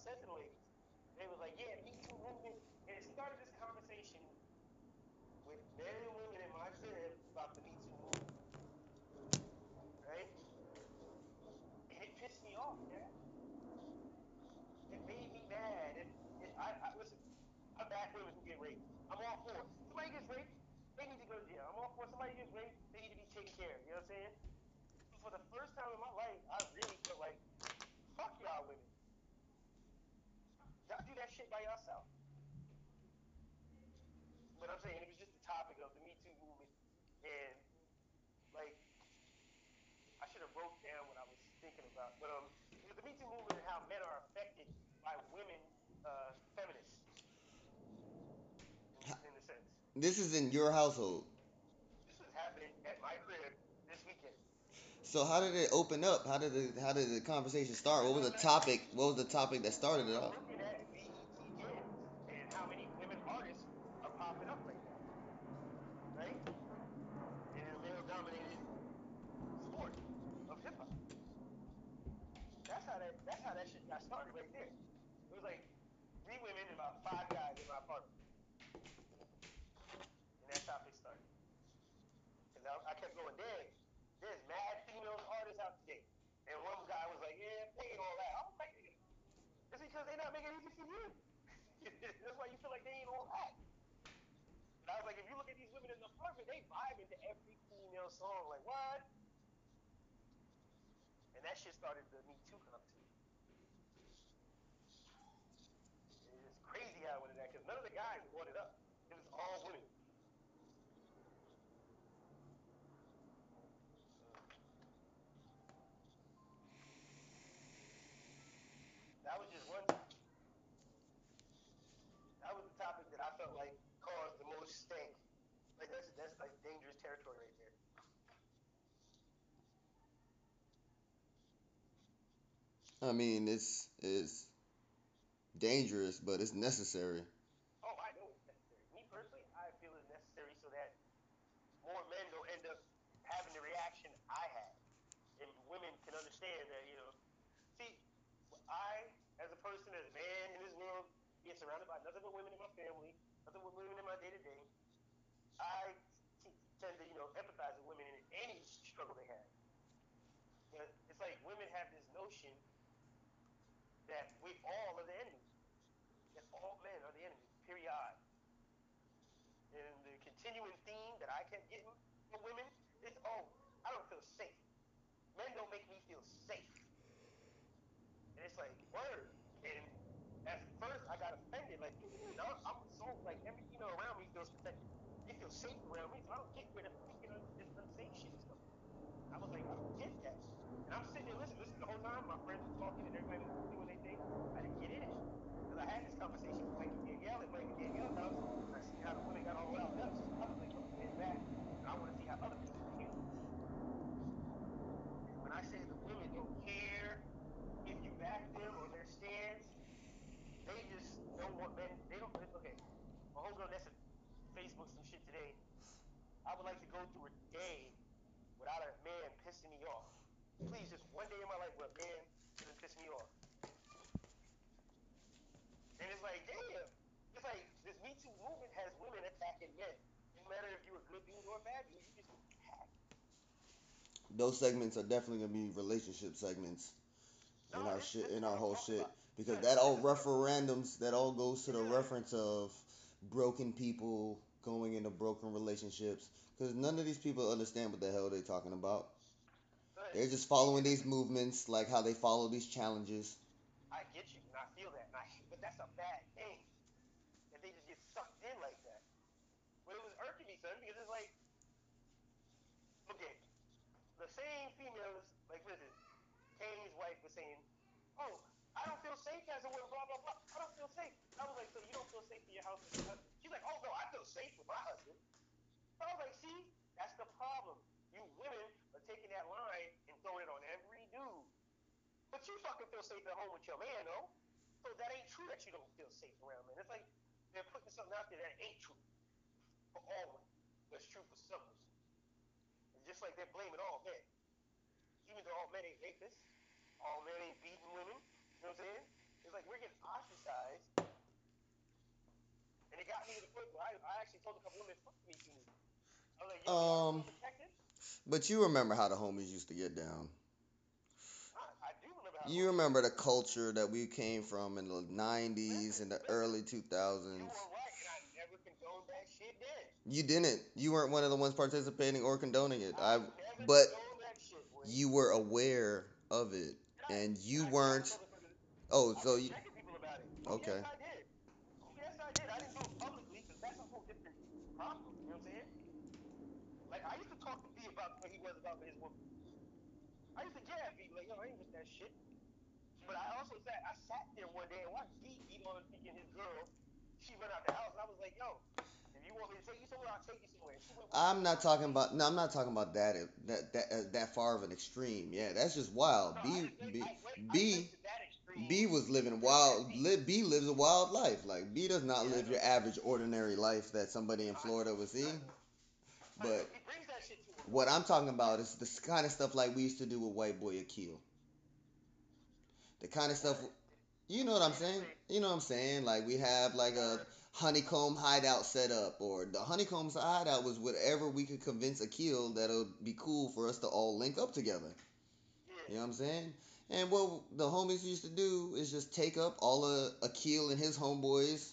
said to the ladies. They was like, yeah, the Me Too movement. And it started this conversation with men and women in my crib about the Me Too movement, right? And it pissed me off, man. It made me mad. I listen. I back women who get raped. I'm all for it. Somebody gets raped, they need to go to jail. I'm all for it. Somebody gets raped, they need to be taken care of. You know what I'm saying? But for the first time in my life, I really felt like, fuck y'all women. Y'all do that shit by yourself. But I'm saying it was just the topic of the Me Too movement, and like I should have wrote down what I was thinking about. But it was the Me Too movement and how men are affected by women, feminists, in a sense. This is in your household. This was happening at my crib this weekend. So how did it open up? How did the conversation start? What was the topic? What was the topic that started it We're off? looking at BET Jams and how many women artists are popping up right now, right? In a male-dominated sport of hip hop. That's how that shit got started right there. It was like 3 women and about 5 guys in my apartment, and that topic started. Cause I kept going, dang, there's mad female artists out today, and one guy was like, yeah, they ain't all that. I was like, it's because they not making it easy for you. That's why you feel like they ain't all that. And I was like, if you look at these women in the apartment, they vibe into every female song. Like, what? And that shit started the Me Too conversation. It's crazy how it went in that because none of the guys brought it up. It was all women. That was just one topic. That was the topic that I felt like caused the most stank. Like that's like dangerous territory right there. I mean, it's dangerous, but it's necessary. Oh, I know it's necessary. Me personally, I feel it's necessary so that more men don't end up having the reaction I had, and women can understand that See, I, as a person, as a man in this world, being surrounded by nothing but women in my family, nothing but women in my day to day, I tend to, empathize with women in any struggle they have. But it's like women have this notion that we all are the enemy, that all men are the enemy, period. And the continuing theme that I kept getting from women is, oh, I don't feel safe. Men don't make me feel safe. And it's like, word. And at first, I got offended. Like, what do you mean? I'm so, like, every female around me feels protected. They feel safe around me, so I don't get where the freaking this unsafe shit is coming from. I was like, I don't get that. And I'm sitting there listening the whole time. My friends were talking and everybody was doing their thing. I didn't get in it. Because I had this conversation with Mike and Danielle at Mike and Danielle's house. And I seen how the women got all riled up. So I was like, I'm getting back. And I want to see how other men handle this. And when I say the women don't care if you back them or their stance, they just don't want men. They don't. Okay, my homegirl Nessa Facebook some shit today. I would like to go through a day without a man pissing me off. Please, just one day in my life where a man doesn't piss me off. And it's like, damn. It's like this Me Too movement has women attacking men. No matter if you're a good dude or a bad dude, you just get attacked. Those segments are definitely gonna be relationship segments No, in our this shit, is in what our I'm whole talking shit, about. because Because that this all is what. referendums, that all goes to the Yeah. reference of broken people going into broken relationships. Because none of these people understand what the hell they're talking about. But They're just see, following and this these is. movements, like how they follow these challenges. I get you, and I feel that, and but that's a bad thing. That they just get sucked in like that. But it was irking me, son, because it's like, okay, the same females, like for instance, Kane's wife was saying, "Oh, I don't feel safe as a woman, blah blah blah. I don't feel safe." I was like, "So you don't feel safe in your house with your husband?" She's like, "Oh no, I feel safe with my husband." So I was like, "See, that's the problem. You women are taking that line and throwing it on every dude, but you fucking feel safe at home with your man, though. So that ain't true that you don't feel safe around men. It's like they're putting something out there that ain't true for all women, but it's true for some women. It's just like they're blaming all men, even though all men ain't rapists, all men ain't beating women. You know what I'm saying? It's like like we're getting ostracized, and it got me to the point where I actually told a couple women, "Fuck me too." I was like, "Yo, y'all Um, feel protected?" but you remember how the homies used to get down. I do remember how the You homies used to remember get the down. culture that we came from in the 90s Listen, and the listen. early You 2000s. were right, and I never condoned that shit then. You didn't. You weren't one of the ones participating or condoning it. I never But condoned that shit, boy. you were aware of it, and And you I weren't. told the person, Oh, I so you, protected people about it. Oh yes, okay. I did. Oh yes, I did. I didn't do it publicly because that's a whole different problem. You know what I'm saying? Like I used to talk to B about what he was about his woman. I used to jab B like, yo, I ain't with that shit. But I sat there one day and watched B beat on thinking his girl. She went out the house, and I was like, yo, if you want me to take you somewhere, I'll take you somewhere. And she went with him I'm somewhere not else. talking about. No, I'm not talking about that far of an extreme. Yeah, that's just wild. No, I went B to that extreme B was living to defend wild. B. B lives a wild life. Like B does not Yeah, I live know. your average ordinary life that somebody in I Florida know. would I see. know. I know. But He brings that shit to him what though. I'm talking about is the kind of stuff like we used to do with White Boy Akil. The kind of stuff, What? you know what I'm Say saying? say. You know what I'm saying? Like we have like a honeycomb hideout set up, or the honeycomb's hideout was whatever we could convince Akil that it'll be cool for us to all link up together. Yeah. You know what I'm saying? And what the homies used to do is just take up all of Akil and his homeboys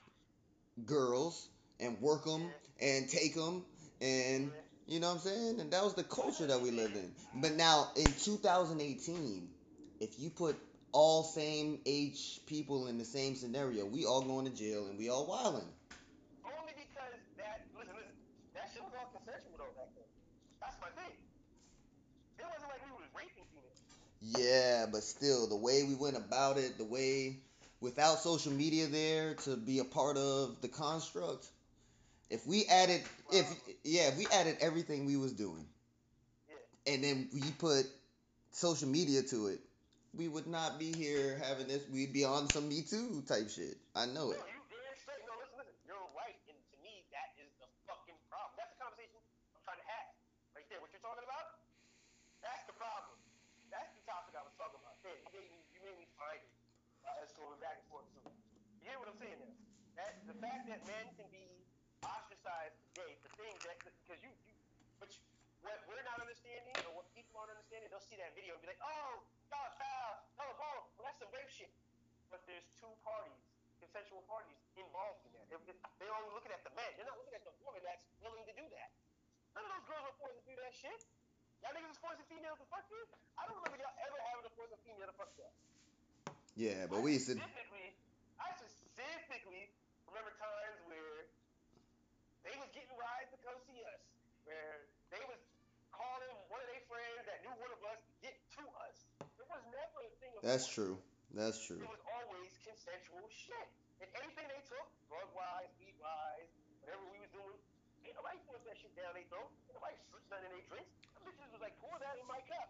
girls and work them Yeah. and take them and Yeah. you know what I'm saying? And that was the I know culture what that you're we lived saying. in. But now in 2018, if you put all same age people in the same scenario, we all going to jail and we all wilding. Only because listen, that shit was all consensual though back then. That's my thing. It wasn't like we was raping females. Yeah, but still the way we went about it, the way without social media there to be a part of the construct, if we added That's the if problem. yeah, if we added everything we was doing Yeah. and then we put social media to it, we would not be here having this. We'd be on some Me Too type shit. I know No, it. you damn straight. No, listen. You're right. And to me, that is the fucking problem. That's the conversation I'm trying to have. Right there. What you're talking about? That's the problem. That's the topic I was talking about. There, you made me find it. Us going back and forth too. You hear what I'm saying now? That the fact that men can be ostracized today for things that because but what we're not understanding or what people aren't understanding, they'll see that video and be like, oh, y'all foul, y'all a ball. Well, that's some rape shit. But there's two parties, consensual parties involved in that. They're only looking at the men. They're not looking at the woman that's willing to do that. None of those girls were forced to do that shit. Y'all niggas was forcing females to fuck you? I don't remember y'all ever having to force a female to fuck y'all. Yeah, but I we used to. specifically, I specifically remember times where they was getting rides to come see us, where they was calling one of their friends that knew one of us to get to us. There was never a thing of That's forcing true. them. That's true. It was always consensual shit. And anything they took, drug wise, weed wise, whatever we was doing, ain't nobody forced that shit down their throat. Ain't nobody slipped nothing in their drinks. Them bitches was like, pour that in my cup.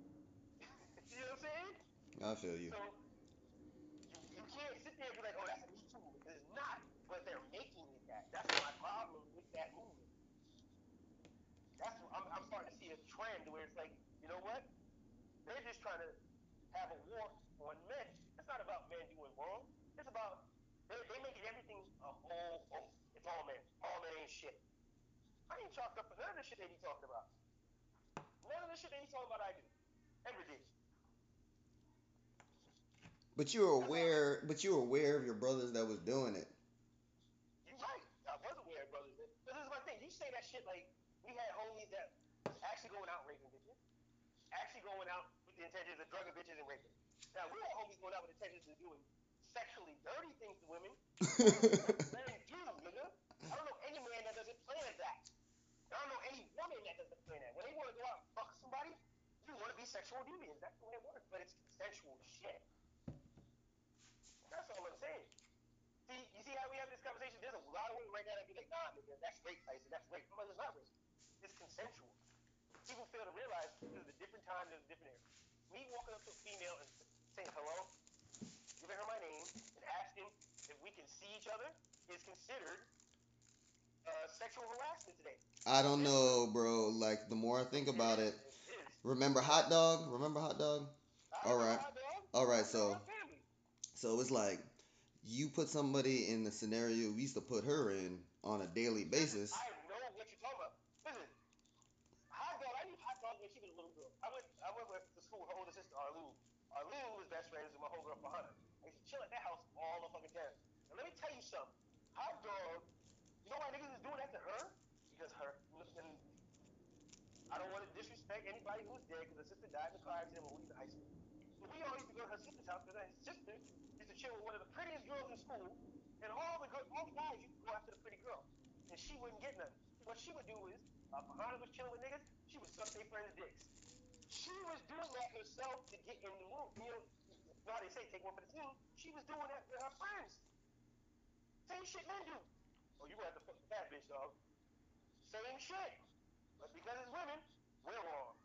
You know what I'm saying? I feel you. So you can't sit there and be like, oh, that's a Me Too movement. It's not, but they're making it that. That's my problem with that movement. That's what I'm starting to see a trend where it's like, you know what? They're just trying to have a war on men. It's not about men doing wrong. It's about they making everything a whole. Oh, it's all men. All men ain't shit. I ain't chalked up for none of the shit they be talking about. None of the shit they be talking about I do. Ever did. But you were That's all. aware. But you were aware of your brothers that was doing it. You right. I was aware, brothers. But this is my thing. You say that shit like we had homies that was actually going out raping bitches, actually going out with the intentions of drugging bitches and raping. Now we had homies going out with intentions of doing sexually dirty things to women. All of what men do, nigga. I don't know any man that doesn't plan that. I don't know any woman that doesn't plan that. When they want to go out and fuck somebody, you want to be sexual deviants. That's the way it works. But it's consensual shit. That's all I'm saying. See, you see how we have this conversation? There's a lot of women right now that be like, nah, nigga, that's rape, Tyson. That's rape. I'm like, it's not rape. It's consensual. People fail to realize because of the different times and the different areas. Me walking up to a female and saying hello, giving her my name, and asking if we can see each other is considered sexual harassment today. I don't This was, know, bro. Like the more I think it about is, it, it is. remember Hot Dog? Remember Hot Dog? I All remember right. Hot Dog. All right. Hot Dog So family. So it's like you put somebody in the scenario we used to put her in on a daily Listen, basis. I know what you're talking about. Listen, hot dog. I knew hot dog when she was a little girl. I went to school with her older sister Arlene. Arlene was best friends with my homegirl Fahana. I used to chill at that house all the fucking time. And let me tell you something. Hot dog. You know why niggas was doing that to her? Because her. And I don't want to disrespect anybody who was dead because her sister died in a car accident when we was in high school. But we always used to go to her sister's house because her sister used to chill with one of the prettiest girls in school, and all the guys used to go after the pretty girl, and she wouldn't get nothing. What she would do is, Fahana was chilling with niggas, she would suck their friends' dicks. She was doing that herself to get in the room. You know how they say take one for the team. She was doing that with her friends. Same shit men do. Oh, you gonna have to fuck the fat bitch, dog. Same shit. But because it's women, we're wrong.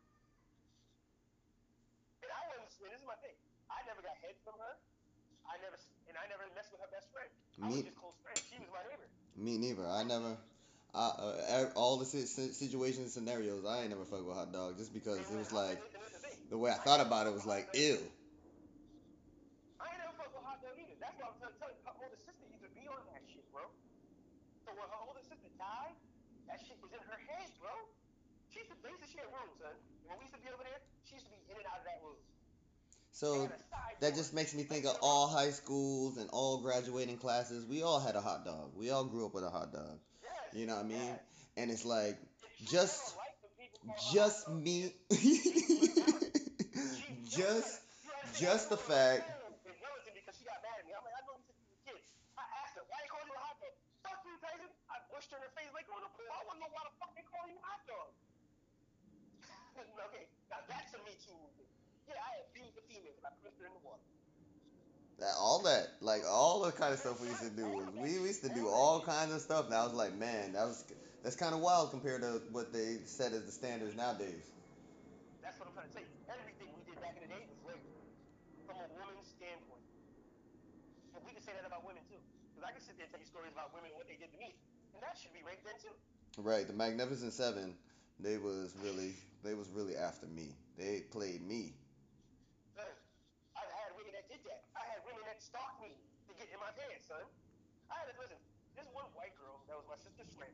And I wasn't. And this is my thing. I never got head from her. I never messed with her best friend. I was Me, just close friends. She was my neighbor. me neither. I never. All the situations and scenarios, I ain't never fuck with hot dog just because And it when was like and that's the thing. the way I I thought ain't never about it fuck was with hot like dog ew. either. I ain't never fuck with hot dog either. That's why I'm trying to tell you. Her older sister used to be on that shit, bro. So when her older sister died, that shit was in her head, bro. They used to share rooms, son. And when we used to be over there, she used to be in and out of that room. They So had a side that door, just makes me like think in of the room. all high schools and all graduating classes. We all had a hot dog. We all grew up with a hot dog. Yes, You know what I mean? yes. And it's like And she never just liked when people call her hot just dog, nigga. me She was yelling. Yo, just you understand? I used just to the go to her fact room in Wellington because she got mad at me. I'm like, I know you since you was a kid. I asked her, why they call you a hot dog? Fuck you, Tyson. I pushed her in her face like, go in the pool. I want to know why the fuck they call you a hot dog. Okay, now that's a Me Too movement. Yeah, I abused the female because I pushed her in the water. all that like all the kind of stuff we used to Right, do all was of that we shit. used to do All that all shit. kinds of stuff. And I was like, man, that's kind of wild compared to what they set as the standards nowadays. That's what I'm trying to say. Everything we did back in the day was rape from a woman's standpoint. And we can say that about women too. Because I can sit there and tell you stories about women and what they did to me. And that should be rape then too. Right, the Magnificent Seven, they was really after me. They played me. Son, I've had women that did that. I had women that stalked me to get in my pants, son. I had to listen. This one white girl that was my sister's friend.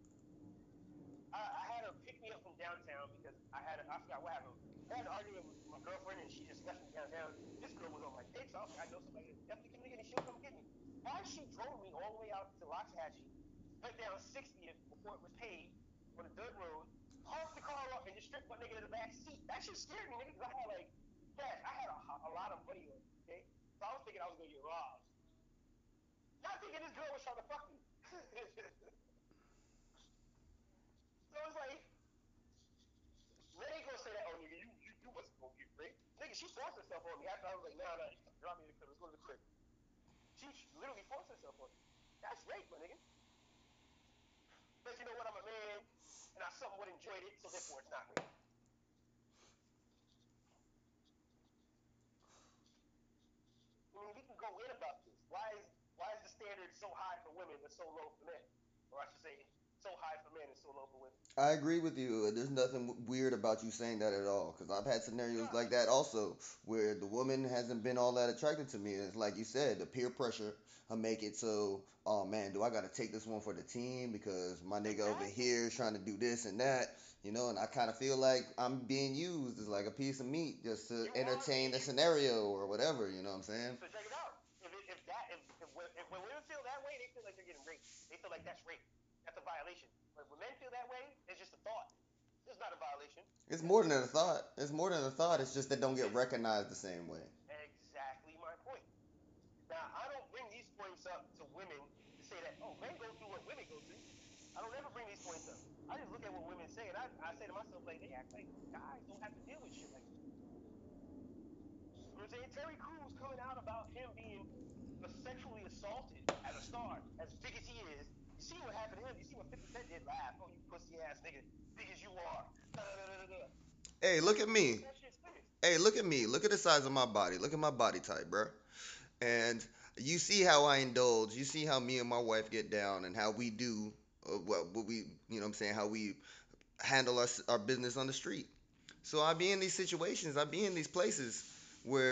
I had her pick me up from downtown because I forgot what happened. I had an argument with my girlfriend and she just left me downtown. This girl was on my dick, so I was like, I know somebody that's definitely coming to get me. She'll come get me. Why she drove me all the way out to Loxahatchee, went down 60th before it was paved on a dirt road, parked the car up and just stripped my nigga in the back seat. That shit scared me, nigga, because I had like, cash. I had a lot of money on me, okay? So I was thinking I was gonna get robbed. Not thinking this girl was trying to fuck me. So it's like, they ain't gonna say that, oh nigga, you wasn't gonna get raped. Nigga, she forced herself on me after I was like, nah, you drop me in the crib, let's go to the crib. She literally forced herself on me. That's rape, my nigga. But you know what, I'm a man, and I somewhat enjoyed it, so therefore it's not rape. I mean, we can go in about this. Why is the standard so high for women but so low for men? Or I should say, so high for men and so low for women. I agree with you. There's nothing weird about you saying that at all. Because I've had scenarios Nah, like that also, where the woman hasn't been all that attracted to me. And it's like you said, the peer pressure will make it so, oh man, do I got to take this one for the team because my nigga over exactly. here is trying to do this and that, and I kind of feel like I'm being used as like a piece of meat just to You are entertain being the used. scenario or whatever. You know what I'm saying? So check it out. If when women feel that way, they feel like they're getting raped. They feel like that's rape. That's a violation. But when men feel that way, it's just a thought. It's not a violation. It's That's more than just a a thought. thought. It's more than a thought. It's just that don't get It's recognized the same way. exactly my point. Now, I don't bring these points up to women to say that, oh, men go through what women go through. I don't ever bring these points up. I just look at what women say and I say to myself, like, they act like guys don't have to deal with shit like this. You know what I'm saying? Terry Crews coming out about him being sexually assaulted as a star, as big as he is. You see what happened to him? You see what 50 Cent did? Laugh. Oh, you pussy ass nigga. Big as you are. Da, da, da, da, da. Hey, Terry look at Crews took me. that shit serious. Hey, look at me. Look at the size of my body. Look at my body type, bro. And you see how I indulge. You see how me and my wife get down and how we do what we, what I'm saying, how we handle our business on the street. So I be in these situations, I be in these places where,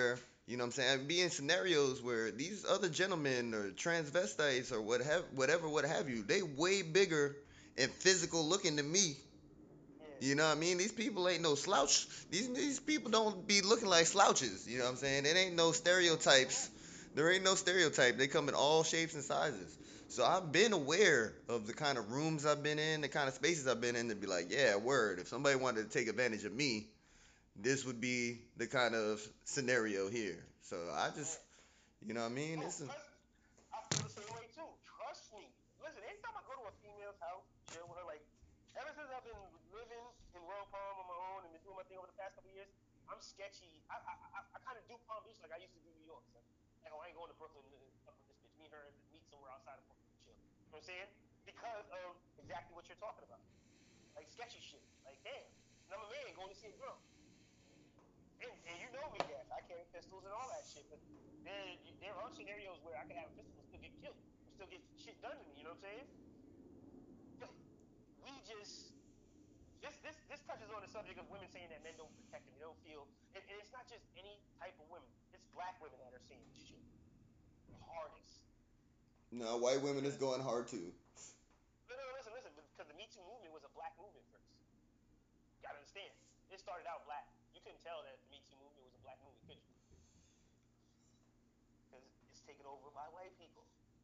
You know what I'm saying? Be in scenarios where these other gentlemen or transvestites or what have you, they way bigger and physical looking than me. Yeah. You know what I mean? These people ain't no slouch. These people don't be looking like slouches. You know what I'm saying? It ain't no stereotypes. There ain't no stereotype. They come in all shapes and sizes. So I've been aware of the kind of rooms I've been in, the kind of spaces I've been in to be like, yeah, word. If somebody wanted to take advantage of me, this would be the kind of scenario here. So I just, Yeah. you know what I mean? Oh, I feel the same way too. Trust me. Listen, anytime I go to a female's house, chill with her, like ever since I've been living in Royal Palm on my own and been doing my thing over the past couple of years, I'm sketchy. I kind of do Palm Beach like I used to do New York. So, like, oh, I ain't going to Brooklyn up with this bitch. Me and her meet somewhere outside of Brooklyn, chill. You know what I'm saying? Because of exactly what you're talking about, like sketchy shit. Like, damn, and I'm a man going to see a girl, and you know me, yes, I carry pistols and all that shit. But there are scenarios where I could have a pistol and still get killed, or still get shit done to me. You know what I'm saying? But we just this touches on the subject of women saying that men don't protect them. They don't feel, and it's not just any type of women. It's black women that are saying this shit the hardest No, white women is because going hard too. no, listen, because the Me Too movement was a black movement first. You gotta understand. It started out black. You couldn't tell that the Me Too movement was a black movement, could you? Because it's taken over by white people.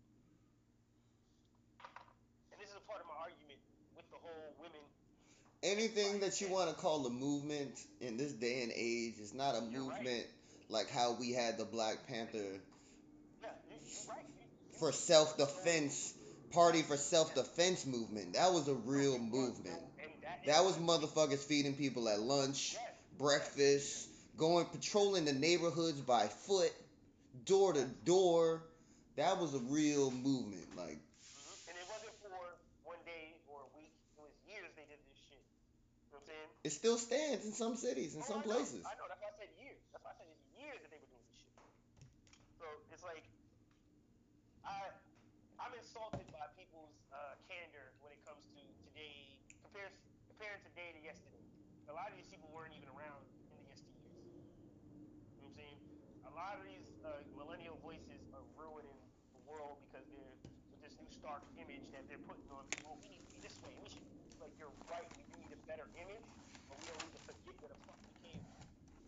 And this is a part of my argument with the whole women Anything fighting that you men. want to call a movement in this day and age is not a You're right. movement like how we had the Black Panther Yeah, you're right. for You touched on self-defense party yes, for yes. self-defense movement. That was a No, real it was no, movement. and that it That was was. motherfuckers feeding people at lunch, Yes, yes, breakfast, going yes, patrolling the neighborhoods by foot, door to yes. door. That was a real movement. Like, And it wasn't for one day or a week. It was years they did this shit. You know what I'm saying? it still stands in some cities, in Oh, some I know, places. I know. That's why I said years. That's why I said it's years that they were doing this shit. So it's like I I'm insulted by people's candor when it comes to today, comparing today to yesterday. A lot of these people weren't even around in the yesteryears. You know what I'm saying? A lot of these millennial voices are ruining the world because they're with this new stark image that they're putting on people. Oh, we need to be this way. We should like you're right. We do need a better image, but we don't need to forget where the fuck we came from.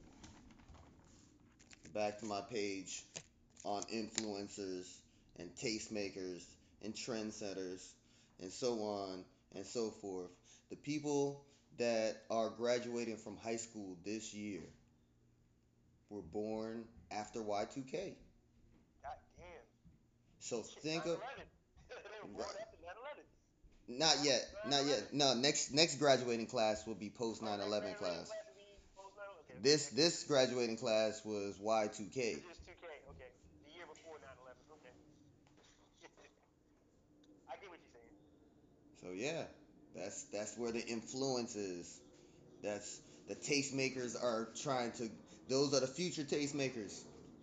Back to my page on influencers and tastemakers and trendsetters and so on and so forth. The people that are graduating from high school this year were born after Y2K. God damn. So Shit, think of 9/11. They were born after 9/11. not Born yet, after not 9/11. yet. No, next graduating class will be post Oh, nine next eleven graduating class. class will be post 9/11. Okay, okay, This next year. this graduating class was Y2K. This is 2K. Okay, the year before 9/11. Okay, I get what you're saying. So yeah, that's where the influence is. That's the tastemakers are trying to. Those are the future tastemakers.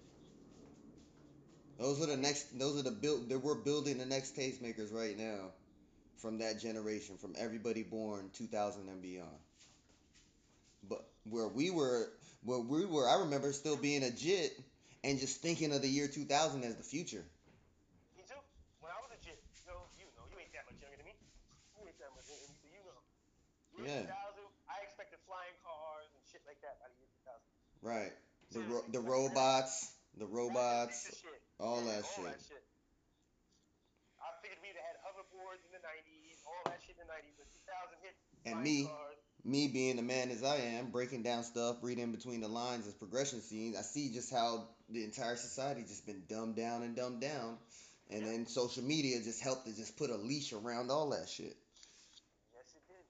Those are the I hear next. you. Those are the build. That we're building the next tastemakers right now from that generation, from everybody born 2000 and beyond. But where we were, I remember still being a jit and just thinking of the year 2000 as the future. Me too. When I was a jit, you ain't that much younger than me. You ain't that much younger than me, so you know. Year Yeah, 2000, I expected flying cars and shit like that by the year 2000. right. Seriously, The like real robots, the Back to the robots, Future shit. all Yeah, that all shit. that shit. I figured we'd have had hoverboards in the 90s, all that shit in the 90s, but 2000 hit And flying me, cars. me being the man as I am, breaking down stuff, reading between the lines as progression scenes, I see just how the entire society just been dumbed down and dumbed down. And Yep. then social media just helped to just put a leash around all that shit. Yes, it did.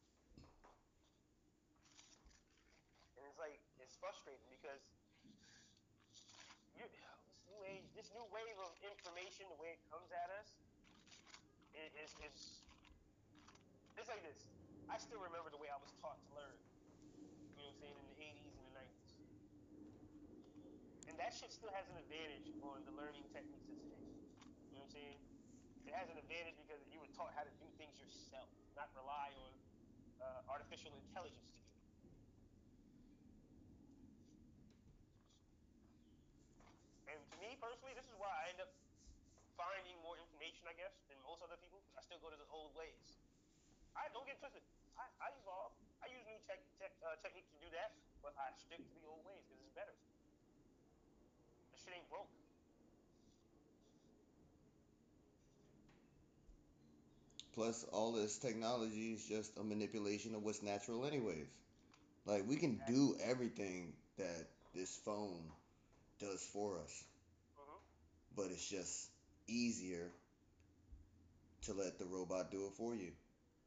And it's like it's frustrating because this new wave of information, the way it comes at us, is it's like this. I still remember the way I was taught to learn. You know what I'm saying in the 80s and the 90s, and that shit still has an advantage on the learning techniques of today. You know what I'm saying? It has an advantage because you were taught how to do things yourself, not rely on artificial intelligence to do it. generation, I guess, than most other people because I still go to the old ways. I don't get twisted. I evolve. I use new techniques to do that, but I stick to the old ways because it's better. The shit ain't broke. Plus, all this technology is just a manipulation of what's natural, anyways. Like, we can Exactly. do everything that this phone does for us, Mm-hmm. but it's just easier to let the robot do it for you.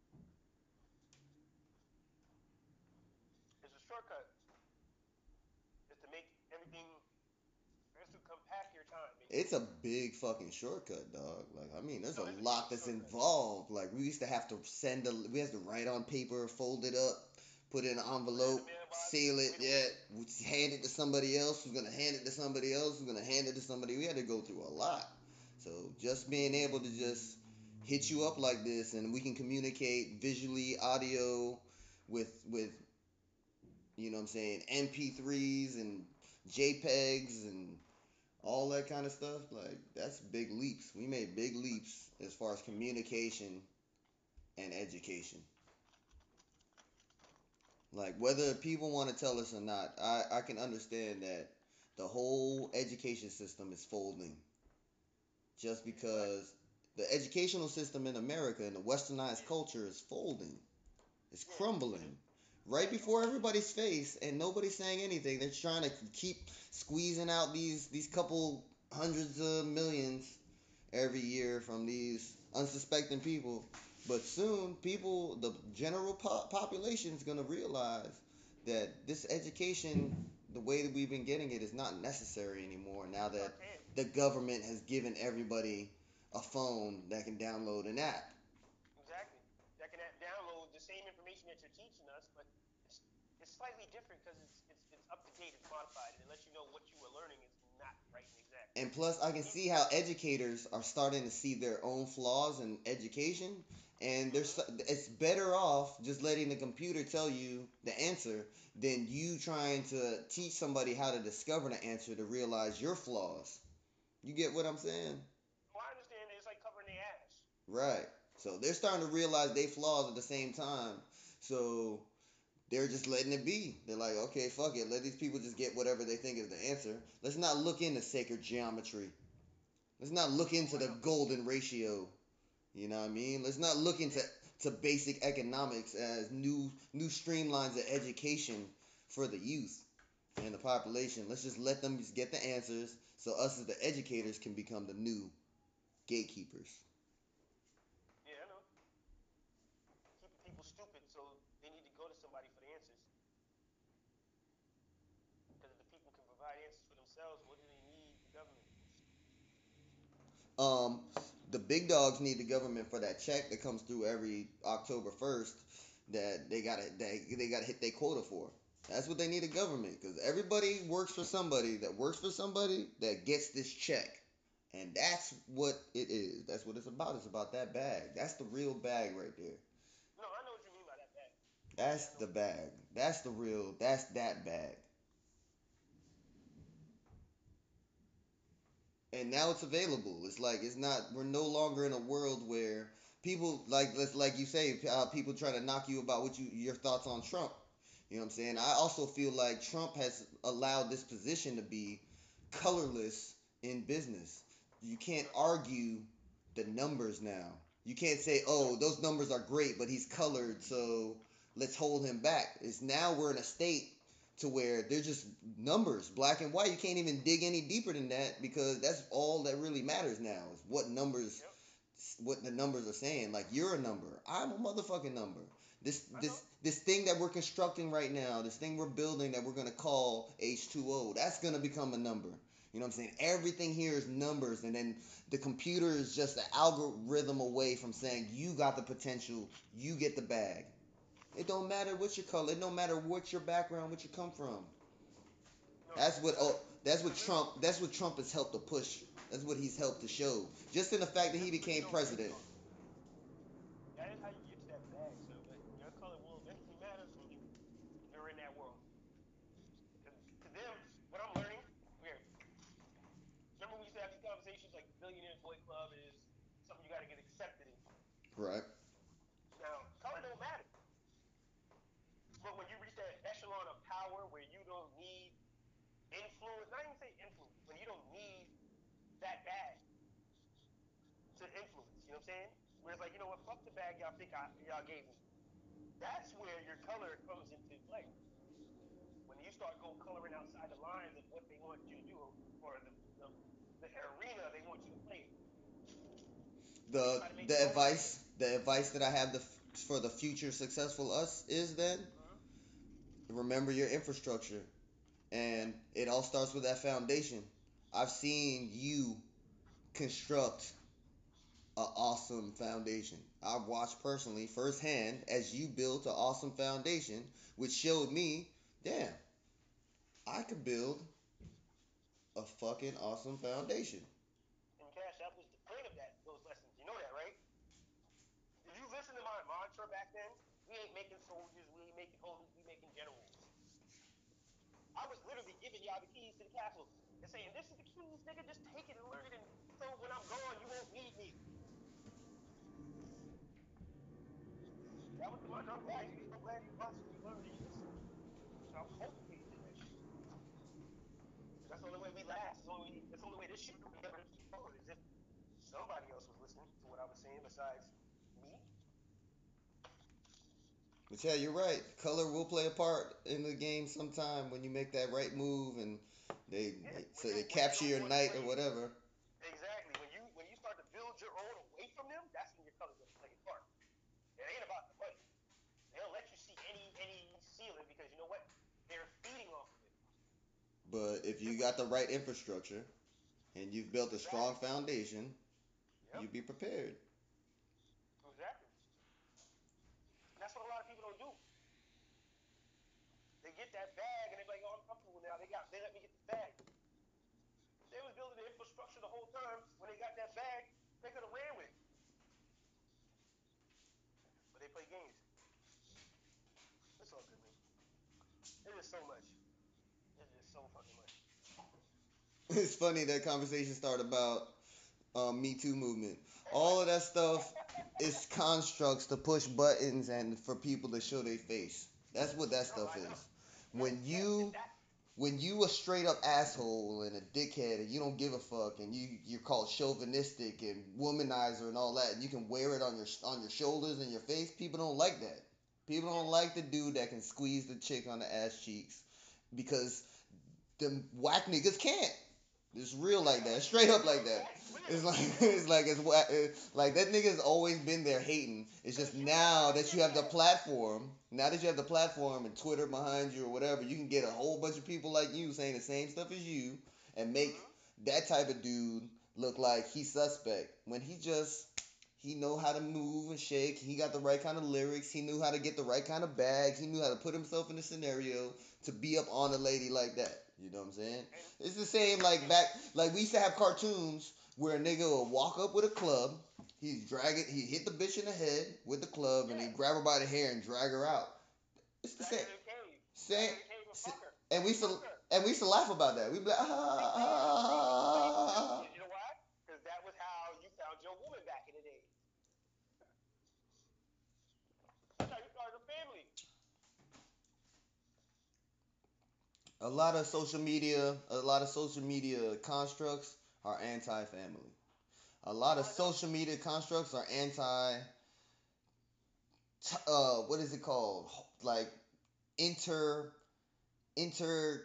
It's a shortcut. It's to make everything. It's to compact your time, It's basically. a big fucking shortcut, dog. Like, I mean, there's No, a it's a lot huge that's shortcut. involved. Like, we used to have to we have to write on paper, fold it up, put it in an Put it in the envelope, mailbox. seal it, Wait a yeah, week. hand it to somebody else who's gonna hand it to somebody else who's gonna hand it to somebody. We had to go through a lot. So just being able to just hit you up like this and we can communicate visually, audio, with you know what I'm saying, MP3s and JPEGs and all that kind of stuff, like that's big leaps. We made big leaps as far as That's huge. communication and education. Like whether people want to tell us or not, I can understand that the whole education system is folding just Yeah, what? because the educational system in America and the westernized Yeah, culture is folding. It's yeah. It is. crumbling right Right. before everybody's face, and nobody's saying anything. They're trying to keep squeezing out these couple hundreds of millions every year from these unsuspecting people. But soon, people, the general population is going to realize that this education, the way that we've been getting it, is not necessary anymore now It's that archaic. the government has given everybody a phone that can download an app. Exactly. That can download the same information that you're teaching us, but it's it's slightly different because it's up to date, it's modified, and it lets you know what you were learning is not right and exact. And plus, I can People. see how educators are starting to see their own flaws in education, and Mm-hmm. it's better off just letting the computer tell you the answer than you trying to teach somebody how to discover the answer to realize your flaws. You get what I'm saying? Well, I understand it's like covering their ass. Right. So they're starting to realize they flaws at the same time. So they're just letting it be. They're like, okay, fuck it. Let these people just get whatever they think is the answer. Let's not look into sacred geometry. Let's not look Oh, into I the know. golden ratio. You know what I mean? Let's not look into Yeah. to basic economics as new streamlines of education for the youth and the population. Let's just let them just get the answers so us as the educators can become the new gatekeepers. Yeah, I know. Keeping people stupid, so they need to go to somebody for the answers. Because if the people can provide answers for themselves, what do they need the government? Um, the big dogs need the government for that check that comes through every October 1st that they gotta hit their quota for. That's what they need a government because everybody works for somebody that works for somebody that gets this check. And that's what it is. That's what it's about. It's about that bag. That's the real bag right there. No, I know what you mean by that bag. That's Yeah, I know the what you mean. bag. That's the real, that's that bag. And now it's available. It's like it's not. We're no longer in a world where people like you say, people try to knock you about what your thoughts on Trump. You know what I'm saying? Yeah. I also feel like Trump has allowed this position to be colorless in business. You can't argue the numbers now. You can't say, No. "Oh, those numbers are great, but he's colored, so let's hold him back." It's now we're in a state to where they're just numbers, black and white. You can't even dig any deeper than that because that's all that really matters now is Yep. what the numbers are saying. Like you're a number, I'm a motherfucking number. This I this know. this thing that we're constructing right now, this thing we're building that we're gonna call H2O, that's gonna become a number. You know what I'm saying? Everything here is numbers, and then the computer is just an algorithm away from saying you got the potential, you get the bag. It don't matter what your color, it don't matter what your background, what you come from. No, That's what because That's what Trump has helped to push. That's what he's helped to show. Just in the fact that he that's what you became don't think president. of. That is how you get to that bag. So, but your color will eventually matter when you're in that world. Because to them, what I'm learning, okay, remember we used to have these conversations like Billionaires Boy Club is something you got to get accepted into. Right. Now, color don't matter, but when you reach that echelon of power where you don't need influence, not even say influence, when you don't need that bag to influence, you know what I'm saying? Where it's like, you know what, fuck the bag y'all think y'all gave me. That's where your color comes into play. When you start go coloring outside the lines of what they want you to do or the arena they want you to play. When you The try to make the your own lane. advice that I have for the future successful us is then Mm-hmm. remember your infrastructure, Yep. and it all starts with that foundation. I've seen you construct an awesome foundation. I've watched personally firsthand as you built an awesome foundation, which showed me, damn, I could build a fucking awesome foundation. And Cash, that was the point of those lessons. You know that, right? If you listen to my mantra back then, we ain't making soldiers, we ain't making homies, we making generals. I was literally giving y'all the keys to the castle and saying, "This is the keys, nigga. Just take it and learn it, and so when I'm gone, you won't need me." That was the mantra. I'm glad you watched and you learned and you listened. I'm hopeful you did that shit. That's the only way we last. That's the only way this shit will ever keep going. Is if somebody else was listening to what I was saying besides me. But yeah, you're right. Color will play a part in the game sometime when you make that right move and Yeah, so they when you capture don't your want to knight or play whatever. exactly when you start to build your own away from them, that's when your color's gonna play a part. It ain't about the money. They'll let you see any ceiling because you know what? They're feeding off of it. But if you Simple as got the right infrastructure and you've built a strong exactly. foundation, Yep. you be prepared. Exactly. And that's what a lot of people don't do. They get that bag and they're like, "Oh, I'm comfortable now. They let me get this bag." They was building the infrastructure the whole time. When they got that bag, they could have ran with it, but they play games. It's all good, man. It is so much. It's just so fucking much. It's funny that conversation started about Me Too movement. Oh, I All of know. that stuff is constructs to push buttons and for people to show their face. That's what that No, stuff I know. is. Yes, When yes, and you that. when you a straight up asshole and a dickhead and you don't give a fuck and you're called chauvinistic and womanizer and all that and you can wear it on your shoulders and your face, people don't like that. People don't Yeah. like the dude that can squeeze the chick on the ass cheeks because them whack niggas can't. It's real like that, straight up like that. That's real. It's like Yeah. like that nigga's always been there hating. It's Cause just you know how now to that you get have the that. platform, now that you have the platform and Twitter behind you or whatever, you can get a whole bunch of people like you saying the same stuff as you and make Mm-hmm. that type of dude look like he's suspect when he know how to move and shake. He got the right kind of lyrics. He knew how to get the right kind of bag. He knew how to put himself in a scenario to be up on a lady like that. You know what I'm saying? And It's the same like yeah, back like we used to have cartoons where a nigga will walk up with a club, he hit the bitch in the head with the club and he yeah. grab her by the hair and drag her out. It's the Drag same her in the cave. Drag same her in the cave and fuck her. and we used to Fuck her. laugh about that. We'd be like, Exactly. See, we played with them. ah. You know why? Because that was how you found your woman back in the day. That's how you started a family. A lot of social media constructs are anti-family. A lot No, of I know. social media constructs are anti what is it called? Like inter inter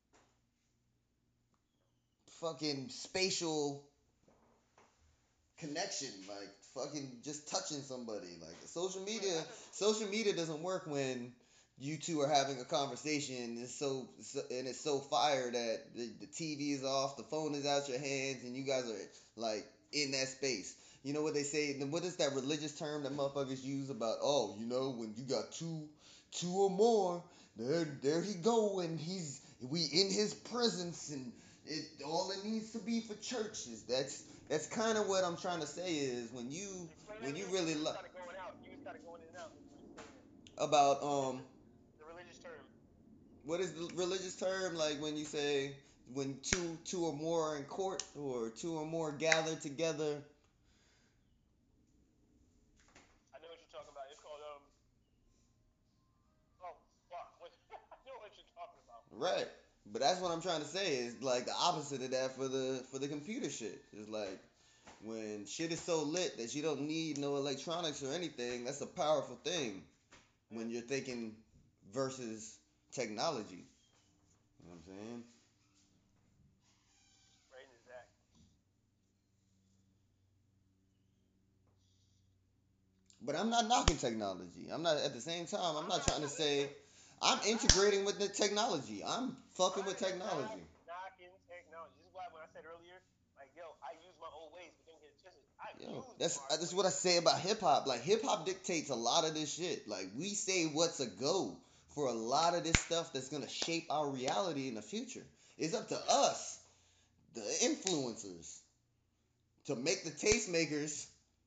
fucking spatial connection, like fucking just touching somebody. Like Right. I know. social media doesn't work when you two are having a conversation. And it's so fire that the TV is off, the phone is out your hands, and you guys are like in that space. You know what they say? What is that religious term that motherfuckers use about? Oh, you know when you got two or more, there he go, and we in his presence, and all it needs to be for church is that's kind of what I'm trying to say is Explain that when you again, because really you was kind of going out. You was kind of going in and out when you were just saying that. about The religious term. what is the religious term like when you say when two or more are in court or two or more gather together Right. But that's what I'm trying to say is like the opposite of that for the computer shit. It's like when shit is so lit that you don't need no electronics or anything, that's a powerful thing Yeah. when you're thinking versus technology. You know what I'm saying? Right, exactly. But I'm not knocking technology. I'm not at the same time. I'm I'm not not. trying to Listen, say I'm I integrating with the technology. I'm fucking I with am not technology. knocking technology. This is why when I said earlier, like, yo, I use my old ways, but don't get it twisted. I've Yo, used modern that's what I ways. say about hip hop. Like hip hop dictates a lot of this shit. Like we say what's a go for a lot of this stuff that's gonna shape our reality in the future. It's up to Yeah. us, the influencers, to make the tastemakers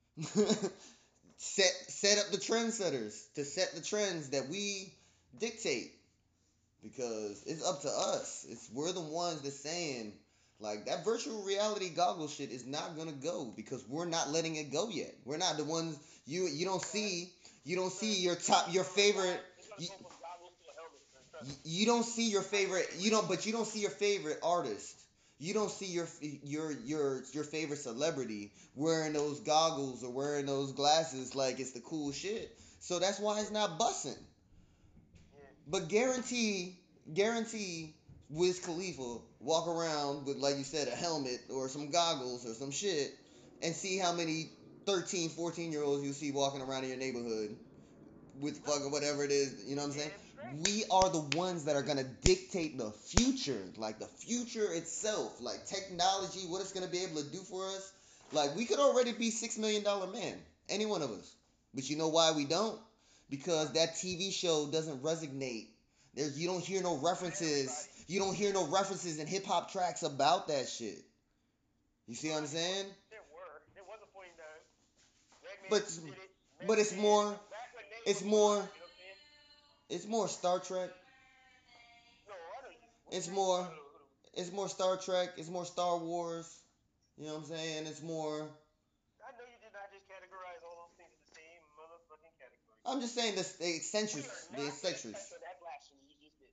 set up the trendsetters to set the trends that we dictate because it's up to us. It's we're the ones that's saying like that virtual reality goggle shit is not gonna go because we're not letting it go yet. We're not the ones you don't Yeah. see you don't It's see gonna your it's gonna top go your from a favorite it's gonna you, go from goggles to a helmet, man. Trust me. you don't see your Not your favorite you favorite. don't but you don't see your favorite artist. You don't see your favorite celebrity wearing those goggles or wearing those glasses like it's the cool shit. So that's why it's Yeah. not bussing. Yeah. But guarantee Wiz Khalifa walk around with, like you said, a helmet or some goggles or some shit and see how many 13, 14 year olds you see walking around in your neighborhood with No. fucking whatever it is, you know what I'm saying? Damn straight. We are the ones that are gonna dictate the future, like the future itself, like technology, what it's gonna be able to do for us. Like we could already be $6 million man, any one of us. But you know why we don't? Because Why? that TV show doesn't resonate. There's you don't hear no With references. everybody. You don't hear no references in hip hop tracks about that shit. You see No, what I'm anymore. saying? There were. There was a point in time. Redman But did it. but Method Man. Back when they it's was alive. more You know what I'm saying? it's more Star Trek. No, I know you. What you It's say? more Who? it's more Star Trek. It's more Star Wars. You know what I'm saying? It's more. I know you did not just categorize all those things in the same motherfucking category. I'm just saying this the We are eccentrics. The not gonna eccentrics. touch on that blasphemy you just did.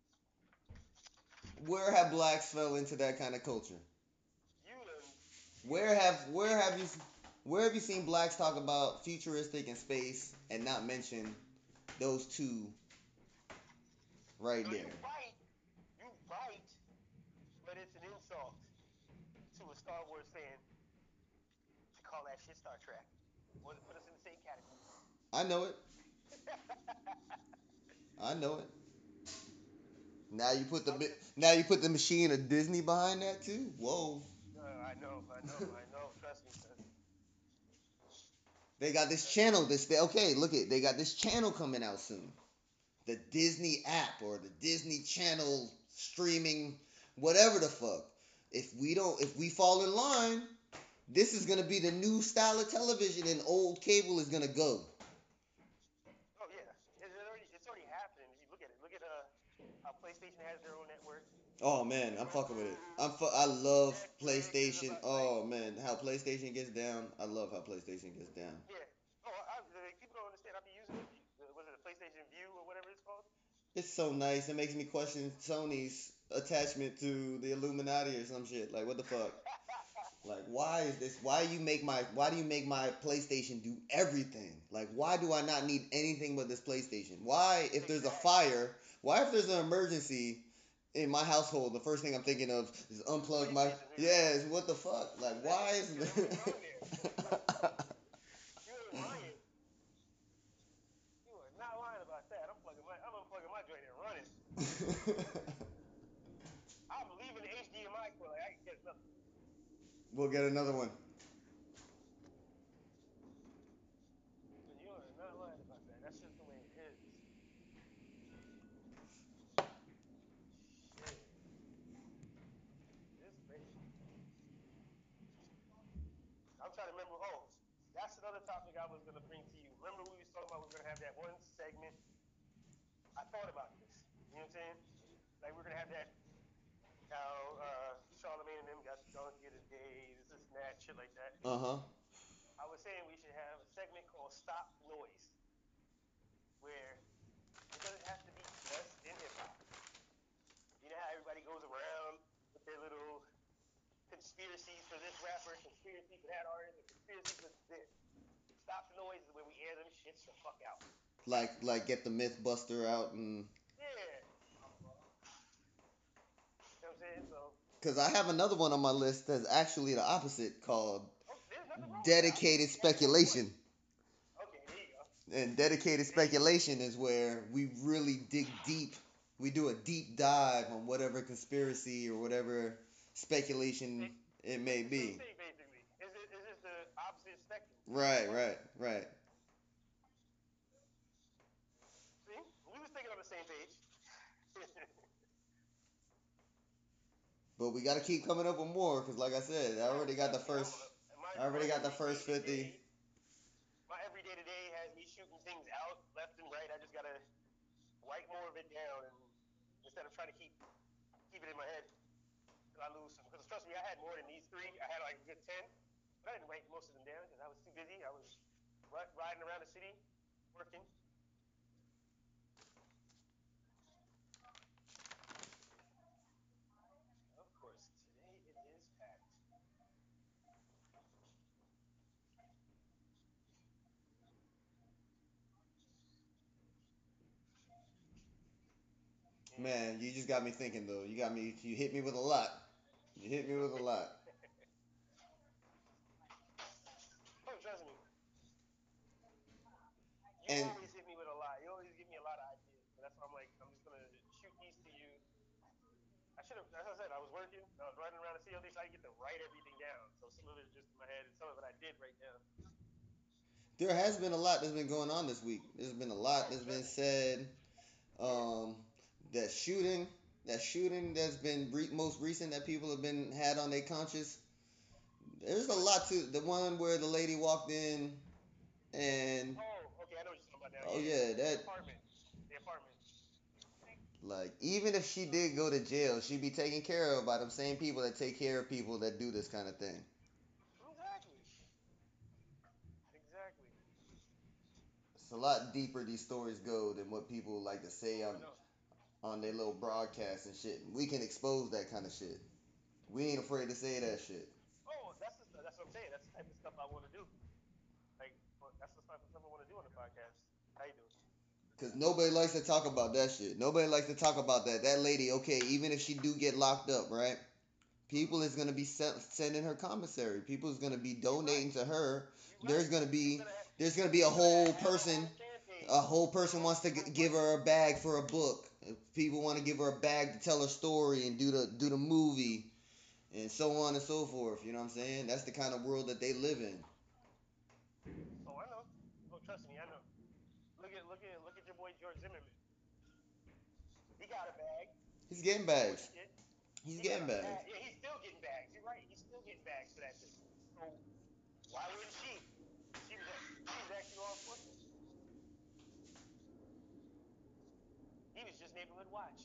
Where have blacks fell into that kind of culture? You done. You Where done. have where have you where have you seen blacks talk about futuristic and space and not mention those two right No, there? you right, but it's an insult to a Star Wars fan to call that shit Star Trek or to put us in the same category. I know it. I know it. Now you put the I'm just. now you put the machine of Disney behind that too. Whoa. I know. Trust me, son. They got this channel. Okay. Look it. They got this channel coming out soon. The Disney app or the Disney Channel streaming, whatever the fuck. If we fall in line, this is gonna be the new style of television, and old cable is gonna go. Oh yeah, it's already happening. If you look at it, look at how PlayStation has their own network. Oh man, I'm fucking with it. Roku, I love Netflix is PlayStation. about like Oh man, how PlayStation gets down. I love how PlayStation gets down. yeah. Oh, people don't understand. I be using it. Was it a PlayStation View or whatever it's called? It's so nice. It makes me question Sony's attachment to the Illuminati or some shit. Like what the fuck? Like why is this? Why do you make my PlayStation do everything? Like why do I not need anything but this PlayStation? Why if there's a Exactly. fire? Why if there's an emergency in my household? The first thing I'm thinking of is unplug my PlayStation. Yeah. yeah. Is what the fuck? Like why is Because it was on there. You ain't lying. You are not lying about that. I'm unplugging my joint and running. I'm leaving the HDMI cord. Like I can get another. We'll get another one. And you are not lying about that. That's just the way it is. Shit. It's crazy. I'm trying to remember. Oh, that's another topic I was gonna bring to you. Remember we was talking about we are gonna have that one segment. I thought about this. You know what I'm saying? Like we're gonna have that how Charlemagne and them got the donkey of the day, this and that, shit like that. Uh huh. I was saying we should have a segment called Stop Noise, where it doesn't have to be just in hip hop. this rapper, conspiracy for that artist, and conspiracy for this. Stop the noise when we air them shits the fuck out. Like get the Mythbuster out and Yeah. You know what I'm saying? So, because I have another one on my list that's actually the opposite called oh, there's nothing wrong with that. dedicated speculation. Okay, there you go. And dedicated speculation is where we really dig deep. We do a deep dive on whatever conspiracy or whatever speculation it may So you be. say basically, is this the opposite spectrum? Right, right, right. See, we was thinking on the same page. But we got to keep coming up with more because, like I said, I Oh, already got the trust me, first. I already my got the everyday first to 50. day, my everyday to day has me shooting things out left and right. I just gotta write more of it down, and instead of trying to keep it in my head, because I lose some. Because trust me, I had more than these three. I had like a good 10, but I didn't write most of them down because I was too busy. I was riding around the city, working. Of course, today it is packed. Man, you just got me thinking though. You got me. You hit me with a lot. You hit me with a lot. Oh, trust me, you And always hit me with a lot. You always give me a lot of ideas. So that's why I'm like, I'm just gonna shoot these to you. I should have, as I said, I was working. I was riding around the city all day, so I didn't get to write everything down. So some of it is just in my head, and some of it I did write down. there has been a lot that's been going on this week. There's been a lot Oh, that's been trust me. said. Yeah. Um, that shooting, that shooting that's been most recent that people have been had on their conscience. There's Which a one? lot to the one where the lady walked in and Oh, okay. I know what you're talking about now. oh Yeah. yeah, The that apartment. The apartment. like even if she did go to jail, she'd be taken care of by them same people that take care of people that do this kind of thing. Exactly. Exactly. It's a lot deeper these stories go than what people like to say Oh, I know. on their little broadcasts and shit. We can expose that kind of shit. We ain't afraid to say that shit. Oh, that's what I'm saying. That's the type of stuff I want to do. Like, that's the type of stuff I want to do on the podcast. How you doing? Cause nobody likes to talk about that shit. Nobody likes to talk about that. That lady, okay, even if she do get locked up, right? People is gonna be sending her commissary. People is gonna be You're right. donating to her. You're right. There's gonna She's be gonna have, there's gonna be a she's gonna whole have a person. whole fan A page whole with person wants to her give money. her a bag for a book. People want to give her a bag to tell her story and do the movie and so on and so forth. You know what I'm saying? That's the kind of world that they live in. Oh, I know. Oh, trust me, I know. Look at your boy George Zimmerman. He got a bag He's getting for what he bags. did. He's He got getting a bags. bag. Yeah, he's still getting bags. You're right. He's still getting bags for that shit. So why wouldn't she? She was actually law enforcement. He was just neighborhood watch.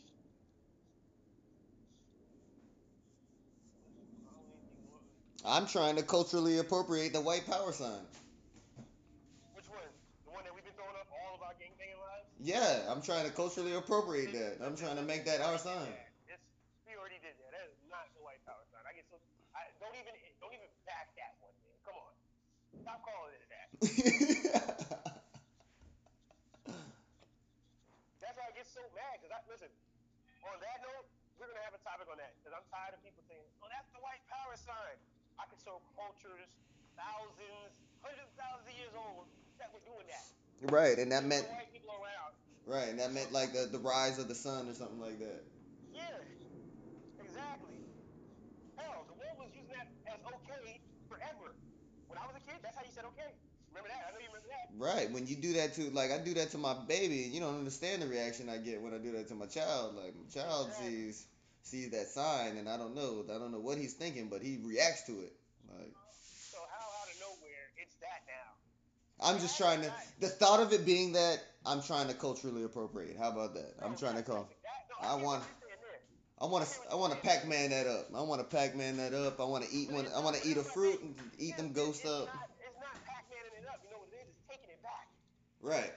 I'm trying to culturally appropriate the white power sign. Which one? The one that we've been throwing up all of our gangbanging lives? Yeah, I'm trying to culturally appropriate that. I'm Listen, trying to listen. make We that our already did sign. that. We already did that. That is not the white power sign. I get so. Don't even back that one, man. Come on. Stop calling it that. That's why I get so mad. Cause listen. On that note, we're gonna have a topic on that. Cause I'm tired of people saying, "Oh, that's the white power sign." I can show cultures, thousands, hundreds of thousands of years old, that we're doing that. Right, and that There's meant no white people around. right, and that meant like the rise of the sun or something like that. Yeah, exactly. Hell, the world was using that as okay forever. When I was a kid, that's how you said okay. Remember that? I know you remember that. Right, when you do that to like I do that to my baby, you don't understand the reaction I get when I do that to my child. Like my child Exactly. sees that sign, and I don't know what he's thinking, but he reacts to it. Like So how out of nowhere it's that now? I'm Like just I trying to got the thought of it being that I'm trying to culturally appropriate. How about that? I'm bro, trying to that's call. perfect. That no, I I hear what want you're saying there. I want I to hear what I you're want to saying there. Pac-Man that up. I want to Pac-Man that up. I want to eat But one. it's I not. want to But eat a it's not. fruit and eat them ghosts It's up. not. It's not Pac-Maning it up. You know what it is? It's taking it back. Right.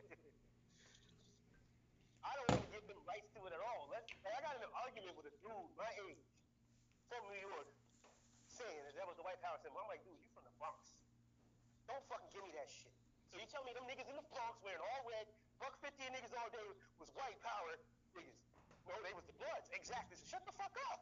I don't want to give them rights to it at all. Like I got in an argument with a dude my age from New York saying that was the white power symbol. I'm like, dude, you from the Bronx. Don't fucking give me that shit. So you tell me them niggas in the Bronx wearing all red, buck 50 niggas all day was white power niggas. No, they was the Bloods. Exactly. So shut the fuck up.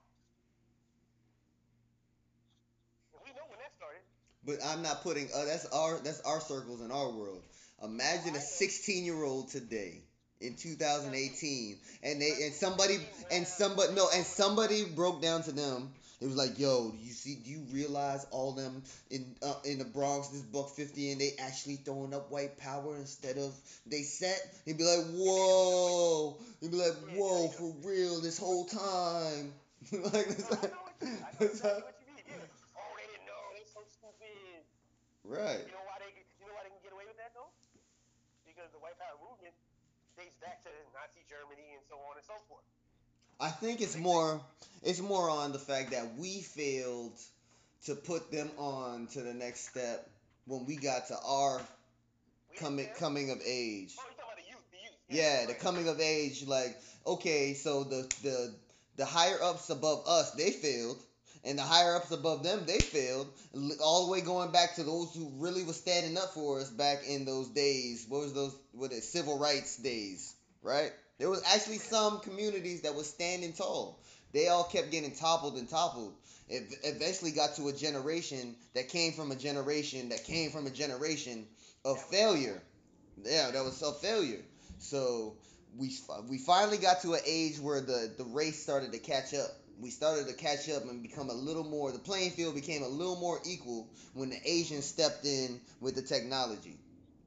And we know when that started. But I'm not putting that's our circles in our world. Oh, Imagine a I know. 16-year-old today in 13. 2018 and they and 13. somebody 13. and Well, somebody they no know and what I'm somebody broke down to them. It was like, yo, do you realize all them in the Bronx, this buck 50, and they actually throwing up white power instead of they set? He'd be like, whoa. He'd be like, Yeah, there whoa, you go. for real, this whole time. Like, No, I know that's how, exactly what you mean. Yeah. Oh, they didn't know. They so stupid. right. You know why they can get away with that though? Because the white power movement dates back to Nazi Germany and so on and so forth. I think So they it's more on the fact that we failed to put them on to the next step when we got to our we didn't fail. coming of age. Oh, you talking about the youth? The youth. Yeah. Yeah, the Right. coming of age. Like, okay, so the higher ups above us, they failed, and the higher ups above them, they failed. All the way going back to those who really was standing up for us back in those days. What was those? What is civil rights days? Right? There was actually Yeah. some communities that was standing tall. They all kept getting toppled and toppled. It eventually got to a generation that came from a generation that came from a generation of That was failure. Yeah, that was a failure. So we finally got to an age where the race started to catch up. We started to catch up and become a little more. The playing field became a little more equal when the Asians stepped in with the technology.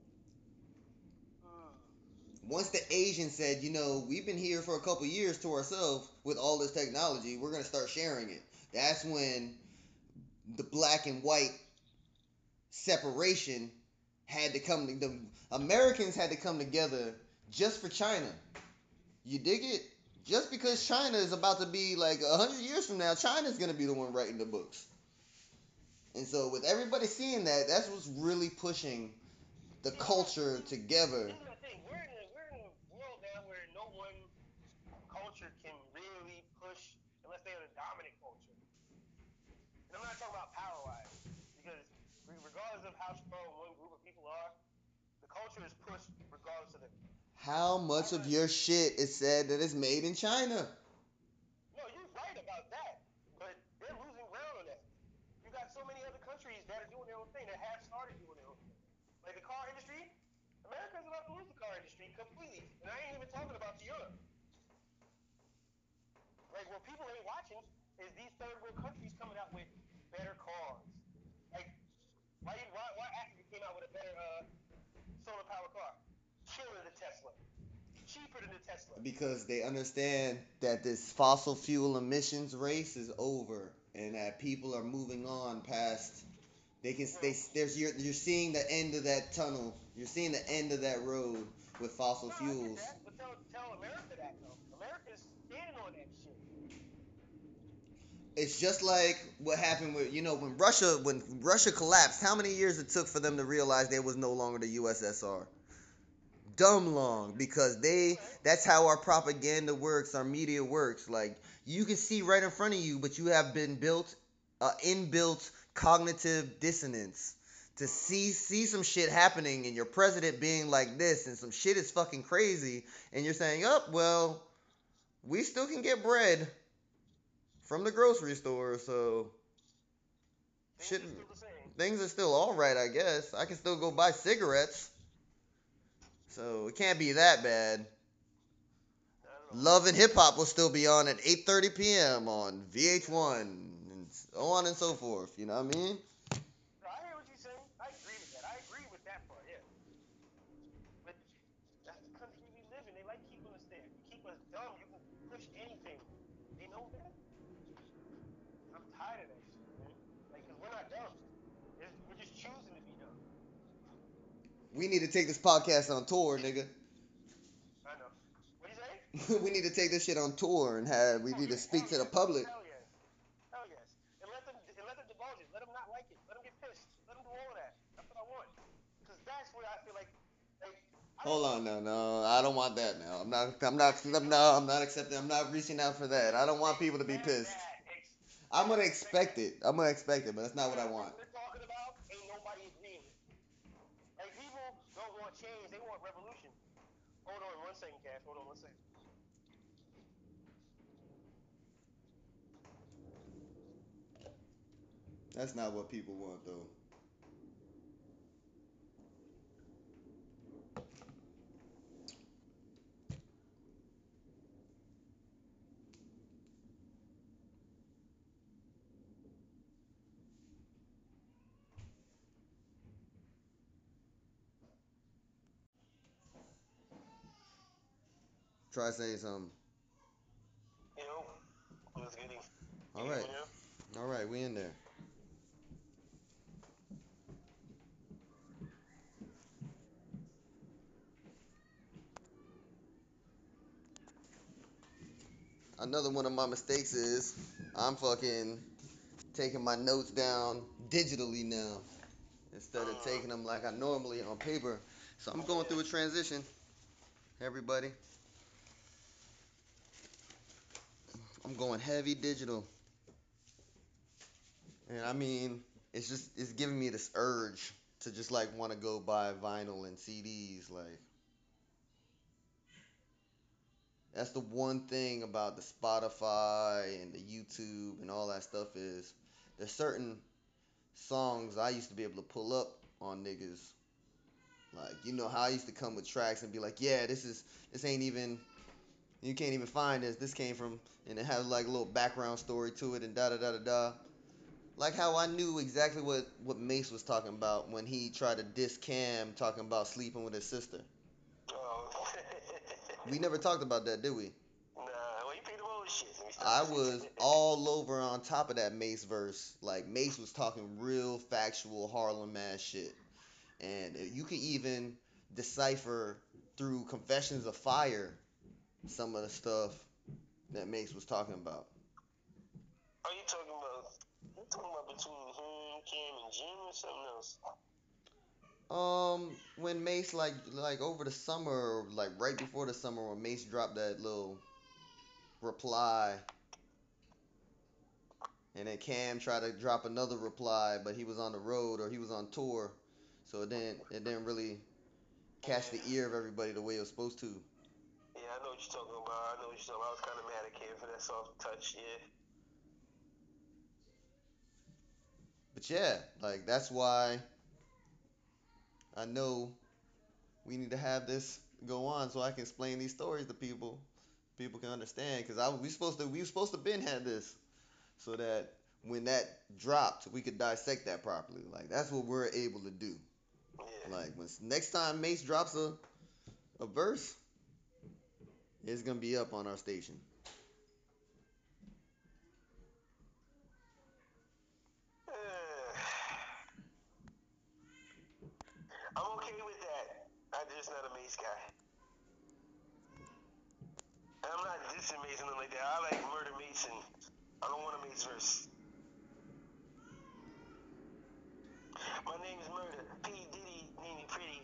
Mm. Once the Asians said, we've been here for a couple years to ourselves with all this technology, we're gonna start sharing it. That's when the black and white separation had to come. The Americans had to come together just for China. You dig it? Just because China is about to be like 100 years from now, China's gonna be the one writing the books. And so with everybody seeing that, that's what's really pushing the See, I'm not. culture See, together. this is the thing. We're in a world now where no one culture can really push unless they're the dominant culture. And I'm not talking about power wise, because regardless of how strong one group of people are, the culture is pushed regardless of them. How So I'm much of not. your shit is said that it's made in China? No, you're right about that, but they're losing ground on that. You got so many other countries that are doing their own thing that have started doing their own thing. Like the car industry, America's about to lose the car industry completely. And I ain't even talking about Europe. Like what people ain't watching is these third world countries coming out with better cars. Like why Africa came out with a better solar power car? Killer than the Tesla. Cheaper than the Tesla. Because they understand that this fossil fuel emissions race is over and that people are moving on past. They can No. they there's you're seeing the end of that tunnel. You're seeing the end of that road with fossil No, I get fuels. that, but tell America that though. America's standing on that shit. It's just like what happened with when Russia collapsed. How many years it took for them to realize they was no longer the USSR? Dumb long, because Okay. that's how our propaganda works, our media works. Like, you can see right in front of you, but you have been built inbuilt cognitive dissonance to Mm-hmm. see some shit happening and your president being like this and some shit is fucking crazy and you're saying, "Oh, well, we still can get bread from the grocery store, so Things shit are still the same. things are still all right, I guess. I can still go buy cigarettes, so it can't be that bad." I don't know. Love and Hip Hop will still be on at 8:30 p.m. on Yeah. VH1 and so on and so forth. You know what I mean? No, I hear what you're saying. I agree with that. I agree with that part, yeah. But that's the country we live in. They like keeping us there. You keep us dumb, you can push anything. They know that. I'm tired of that shit, man. Like, cause we're not dumb. We're just choosing to be dumb. We need to take this podcast on tour, nigga. I know. What do you say? We need to take this shit on tour and have we Oh need to yeah, hell speak to the yes, public. hell yes, hell yes. And let them divulge it. Let them not like it. Let them get pissed. Let them do all of that. That's what I want. Cause that's where I feel like I don't Hold know. on, no, I don't want that now. I'm not, Yes, you do. no, I'm not accepting. I'm not reaching out for that. I don't want They people to be said pissed. that. I'm gonna expect it. I'm gonna expect it, but that's not what I Because want. what we're talking about ain't nobody agreeing with. Like people don't want change, they want revolution. Hold on 1 second, Cash. Hold on 1 second. That's not what people want, though. Try saying something. Yo, what's good? You All hear right, me now? all right, we in there. Another one of my mistakes is I'm fucking taking my notes down digitally now instead of Mm, taking them like I normally on paper. So I'm going yeah. through a transition, everybody. I'm going heavy digital. And I mean, it's giving me this urge to just like want to go buy vinyl and CDs. Like that's the one thing about the Spotify and the YouTube and all that stuff is there's certain songs I used to be able to pull up on niggas. Like you know how I used to come with tracks and be like, yeah, this ain't even you can't even find this. This came from and it has like a little background story to it and da da da da da. Like how I knew exactly what Mace was talking about when he tried to diss Cam talking about sleeping with his sister. Oh. We never talked about that, did we? Nah, well, you paid the bullshit. Let me stop. I was all over on top of that Mace verse. Like Mace was talking real factual Harlem ass shit. And you could even decipher through Confessions of Fire some of the stuff that Mace was talking about. Are you talking about? You talking about between him, Cam, and Jim, or something else? When Mace like over the summer, like right before the summer, when Mace dropped that little reply, and then Cam tried to drop another reply, but he was on the road or he was on tour, so it didn't really catch the Yeah. ear of everybody the way it was supposed to. Yeah, I know what you're talking about. I know what you're talking about. I was kind of mad at Cam for that soft touch. Yeah. But yeah, like that's why I know we need to have this go on so I can explain these stories to people. People can understand because I we supposed to been had this so that when that dropped we could dissect that properly. Like that's what we're able to do. Yeah. Like when next time Mace drops a verse, it's gonna be up on our station. I'm okay with that. I'm just not a Mace guy. And I'm not dissing Mason like that. I like Murder Mason. I don't want a Mace verse. My name is Murder. P. Diddy, name me pretty.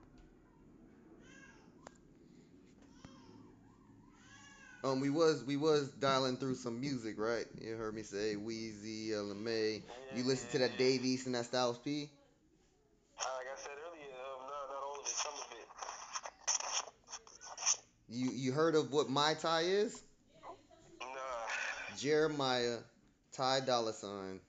We was dialing through some music, right? You heard me say Wheezy, LMA. Yeah, You listen to yeah, that yeah. Dave East and that Styles P. Like I said earlier, not all of it, some of it. You heard of what my tie is? Nah. Jeremiah, Ty Dolla Sign,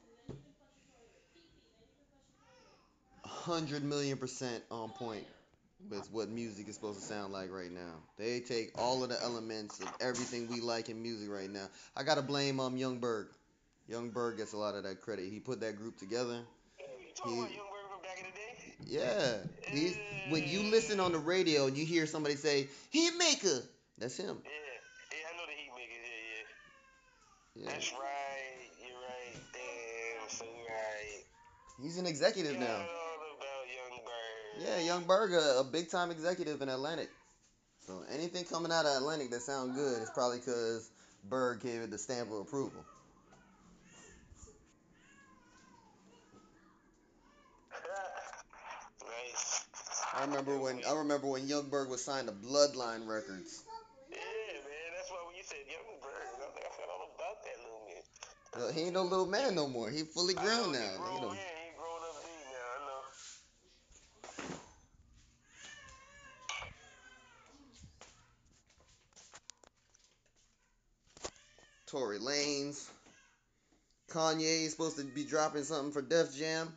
100 million% on point with what music is supposed to sound like right now. They take all of the elements of everything we like in music right now. I gotta blame Young Berg. Young Berg gets a lot of that credit. He put that group together. You talking He about Young Bird from back in the day? Yeah, he's when you listen on the radio and you hear somebody say Hitmaker, that's him. Yeah. Yeah, I know the Heat makers. Yeah, yeah. Yeah, That's right. You're right. Damn, so right. he's an executive Got now. it all about Young Bird. Yeah, Young Berg, a big time executive in Atlantic. So anything coming out of Atlantic that sound good is probably because Berg gave it the stamp of approval. Nice. Young I Wayne. remember when Young Berg was signed to Bloodline Records. Yeah, man. That's why when you said Young Bird, I was like, I forgot all about that little man. He ain't no little man no more. He fully I know grown he now. Look at grown, him. yeah, he grown up big now. I know. Tory Lanez. Kanye's supposed to be dropping something for Def Jam.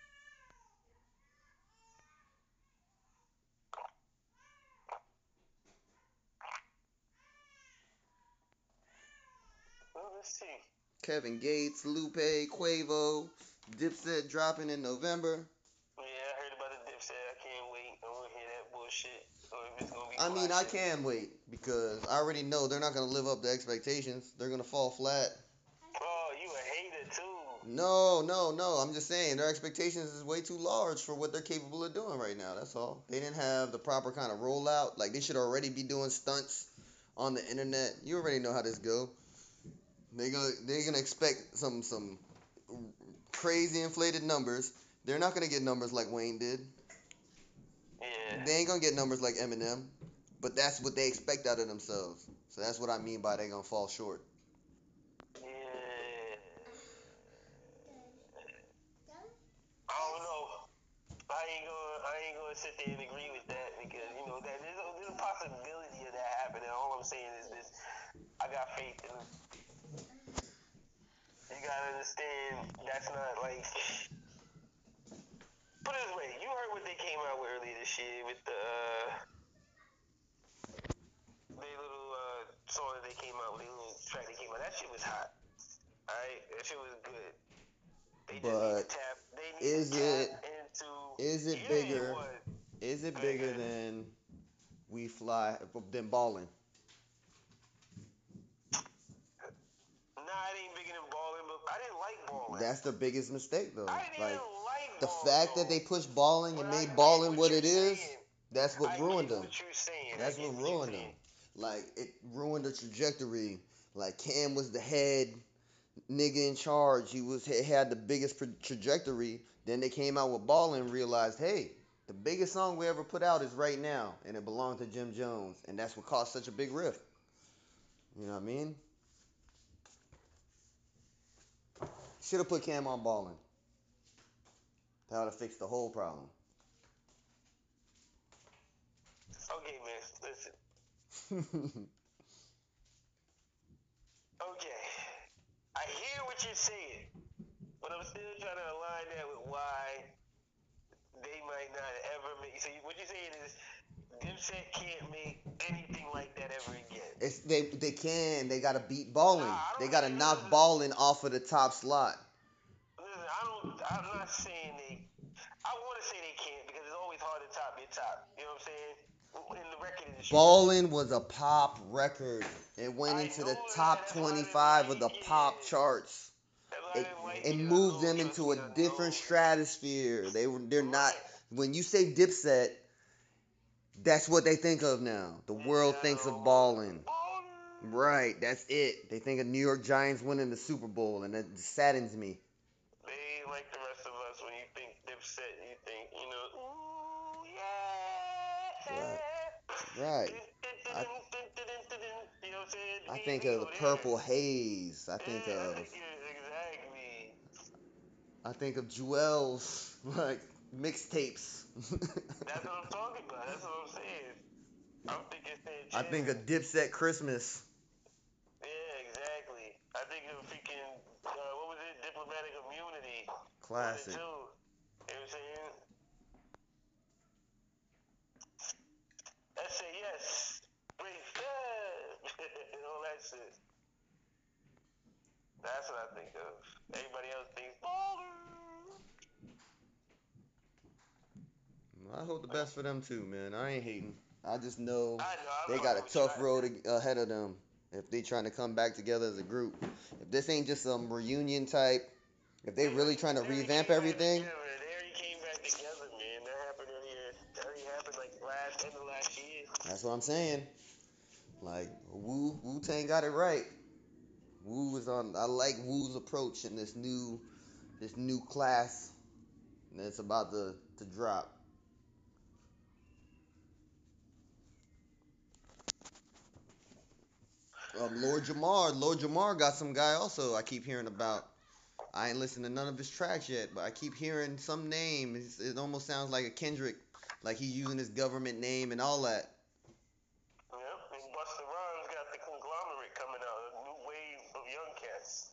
Well, let's see. Kevin Gates, Lupe, Quavo, Dipset dropping in November. Yeah, I heard about the Dipset. I can't wait. I want to hear that bullshit. Or if it's gonna be I mean, I classic. can wait because I already know they're not gonna live up to expectations. They're gonna fall flat. Oh, you a hater too. No, no, no. I'm just saying their expectations is way too large for what they're capable of doing right now. That's all. They didn't have the proper kind of rollout. Like they should already be doing stunts on the internet. You already know how this go. They're gonna expect some crazy inflated numbers. They're not gonna get numbers like Wayne did. Yeah. They ain't gonna get numbers like Eminem. But that's what they expect out of themselves. So that's what I mean by they gonna fall short. Yeah. I don't know. I ain't gonna sit there and agree with that because you know that there's a possibility of that happening. All I'm saying is this: I got faith in them. You gotta understand that's not like. Put it this way: you heard what they came out with earlier this year with the their little song that they came out with, their little track they came out. That shit was hot. Alright, that shit was good. They just need to But tap. They need to is tap it into. is it Yeah, it bigger? was. Is it Good, bigger good. than we fly than balling? Nah, it ain't bigger than balling, but I didn't like balling. That's the biggest mistake though. I didn't Like even like the balling fact that though. they pushed balling But and I made get balling what what you're it is, saying. that's what I ruined get them. what you're saying. I That's get what what you're ruined them. saying. Like it ruined the trajectory. Like Cam was the head nigga in charge. He had the biggest trajectory. Then they came out with Ballin' and realized, hey, the biggest song we ever put out is right now, and it belonged to Jim Jones, and that's what caused such a big rift. You know what I mean? Should have put Cam on Ballin'. That would have fixed the whole problem. Okay, man. Listen. Okay. I hear what you're saying, but I'm still trying to align that with why they might not ever make. So what you're saying is Dipset can't make anything like that ever again. They can. They gotta beat Nah, Ballin'. I They don't gotta think. knock Listen, Ballin' off of the top slot. listen. I don't. I'm not saying they. I want to say they can't because it's always hard to top your top. You know what I'm saying? In the record industry. Ballin' was a pop record. It went I into know the that. top That's why I didn't 25 of like the pop it. charts. That's why I It didn't like it it. I moved know. them Trust into me. a I different know. stratosphere. They're not Right. when you say Dipset, that's what they think of now. The Yeah, world I thinks know. of Ballin'. Ballin'. Right, that's it. They think of New York Giants winning the Super Bowl, and that saddens me. They ain't like the rest of us. When you think Dipset, you think, ooh, yeah. Right, right. I You know what I'm saying? I Me and think me of the go there. Purple Haze. I think Yeah, I of think exactly. I think of Jewel's like mixtapes. That's what I'm talking about. That's what I'm saying. I'm thinking I think Santana. of Dipset Christmas. Yeah, exactly. I think of freaking, what was it? Diplomatic Immunity. One and Classic. two. You know what I'm saying? Let's say yes. Break all that shit. That's what I think of. Everybody else thinks baller. I hope the best for them too, man. I ain't hating. I just know I know, I'm they got a fucking with you. tough road ahead of them if they trying to come back together as a group. If this ain't just some reunion type, if they really trying to They already revamp came back everything, together. They already came back together, man. That happened earlier. That already happened like end of last year. that's what I'm saying. Like Wu Tang got it right. Wu is on. I like Wu's approach in this new class that's about to drop. Lord Jamar got some guy also I keep hearing about. I ain't listened to none of his tracks yet, but I keep hearing some name. It almost sounds like a Kendrick, like he's using his government name and all that. Yep, and Busta Rhymes got the conglomerate coming out, a new wave of young cats.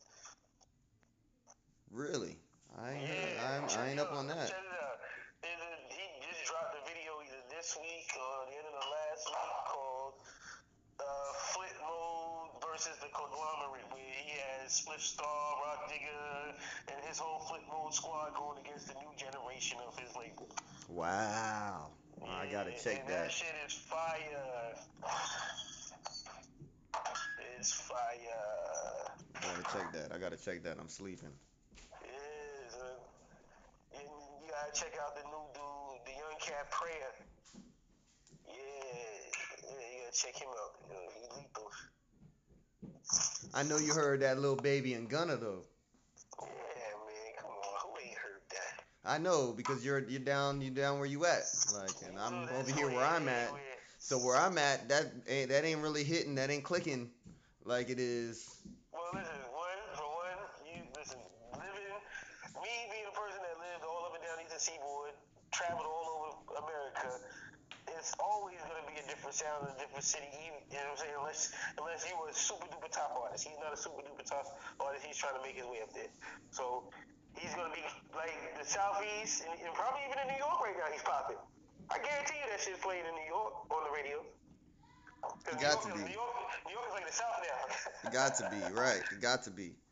Really? I ain't heard. Yeah, I ain't up on that. check it out. He just dropped a video either this week or the end of the last week called Flip Mode versus the Conglomerate, where he has Spliff Star, Rock Digger, and his whole Flip Mode squad going against the new generation of his label. Wow. I gotta Yeah, check and that that. shit is fire. It's fire. I gotta check that. I gotta check that. I'm sleeping. Yes, and you gotta check out the new dude, the Young Cat Prayer. Yeah, yeah, you gotta check him out. He lethal. I know you heard that little baby and Gunna though. Yeah, man, come on, who ain't heard that? I know because you're down where you at. Like, and So I'm over that's here where, where I'm at. So where I'm at, that ain't really hitting. That ain't clicking like it is. well, listen, for one, you listen, living, me being a person that lived all up and down the Eastern Seaboard, traveled all over America, it's always gonna be a different sound in a different city. You know what I'm saying? Unless you were a super duper top artist. He's not a super duper top artist. He's trying to make his way up there. So he's gonna be like the Southeast and probably even in New York right now. He's popping. I guarantee you that shit's playing in New York on the radio. Because It got to be. New York is like the South now. It got to be right. It got to be.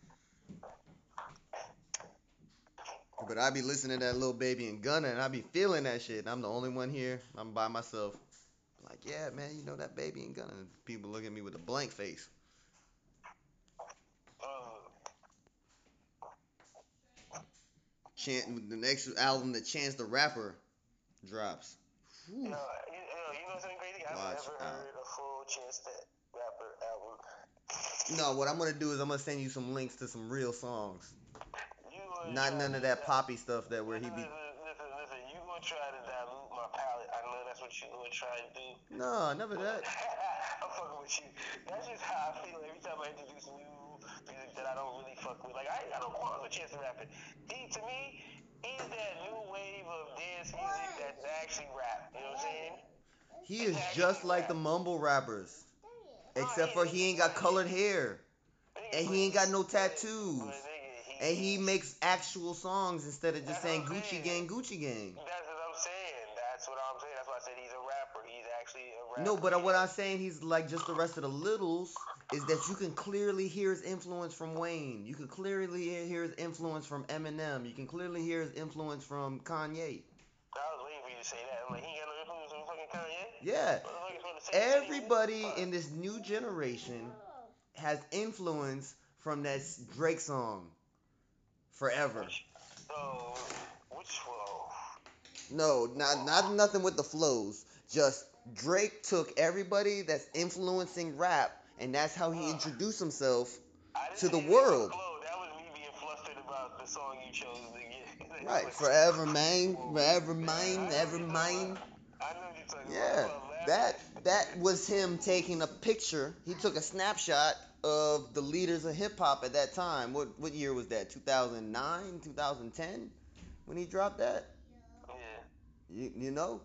But I be listening to that little baby and Gunna, and I be feeling that shit. And I'm the only one here. I'm by myself. Like, yeah, man, you know that baby and Gunna. And people look at me with a blank face. The next album that Chance the Rapper drops. Whew. You know something crazy? I've Watch never out. heard a full Chance the Rapper album. No, what I'm gonna do is I'm gonna send you some links to some real songs. You gonna Not try none of to that poppy stuff that where he be. listen. You gonna try to dilute my palate. I know that's what you gonna try to do. No, never that. I'm fucking with you. That's just how I feel every time I introduce new music that I don't really fuck with. Like I don't quarrel with Chance the Rapper. To me, he's that new wave of dance music that's actually rap. You know what I'm saying? He It's is just actually like the rap. mumble rappers, No, except for he ain't got colored hair and he ain't got no tattoos. And he makes actual songs instead of just That's what saying I'm Gucci saying. Gang, Gucci Gang. That's what I'm saying. That's what I'm saying. That's why I said he's a rapper. He's actually a No, rapper. but what I'm saying, he's like just the rest of the littles, is that you can clearly hear his influence from Wayne. You can clearly hear his influence from Eminem. You can clearly hear his influence from Kanye. I was waiting for you to say that. I'm like, he ain't got no influence on fucking Kanye? Yeah, Motherfuckers from the same city, nigga. everybody Fuck. in this new generation has influence from that Drake song, Forever. So, which flow? No, not nothing with the flows. Just Drake took everybody that's influencing rap, and that's how he introduced himself I didn't to say the anything about world. flow. That was me being flustered about the song you chose to get. Right, forever, man, Whoa. forever, Yeah, I mine, know ever what you're talking mine. about. I know what you're talking about. That's Yeah, why I'm laughing. that was him taking a picture. He took a snapshot of the leaders of hip hop at that time. What year was that? 2009, 2010, when he dropped that. Yeah. You know,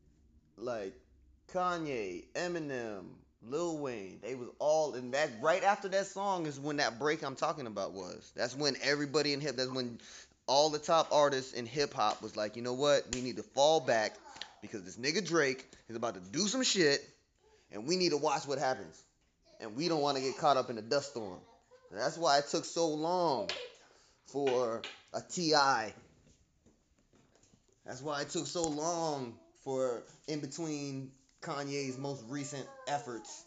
like Kanye, Eminem, Lil Wayne, they was all in that. Right after that song is when that break I'm talking about was. That's when everybody in hip. That's when all the top artists in hip hop was like, you know what? We need to fall back because this nigga Drake is about to do some shit, and we need to watch what happens. And we don't want to get caught up in the dust storm. That's why it took so long for a Ti. That's why it took so long for in between Kanye's most recent efforts.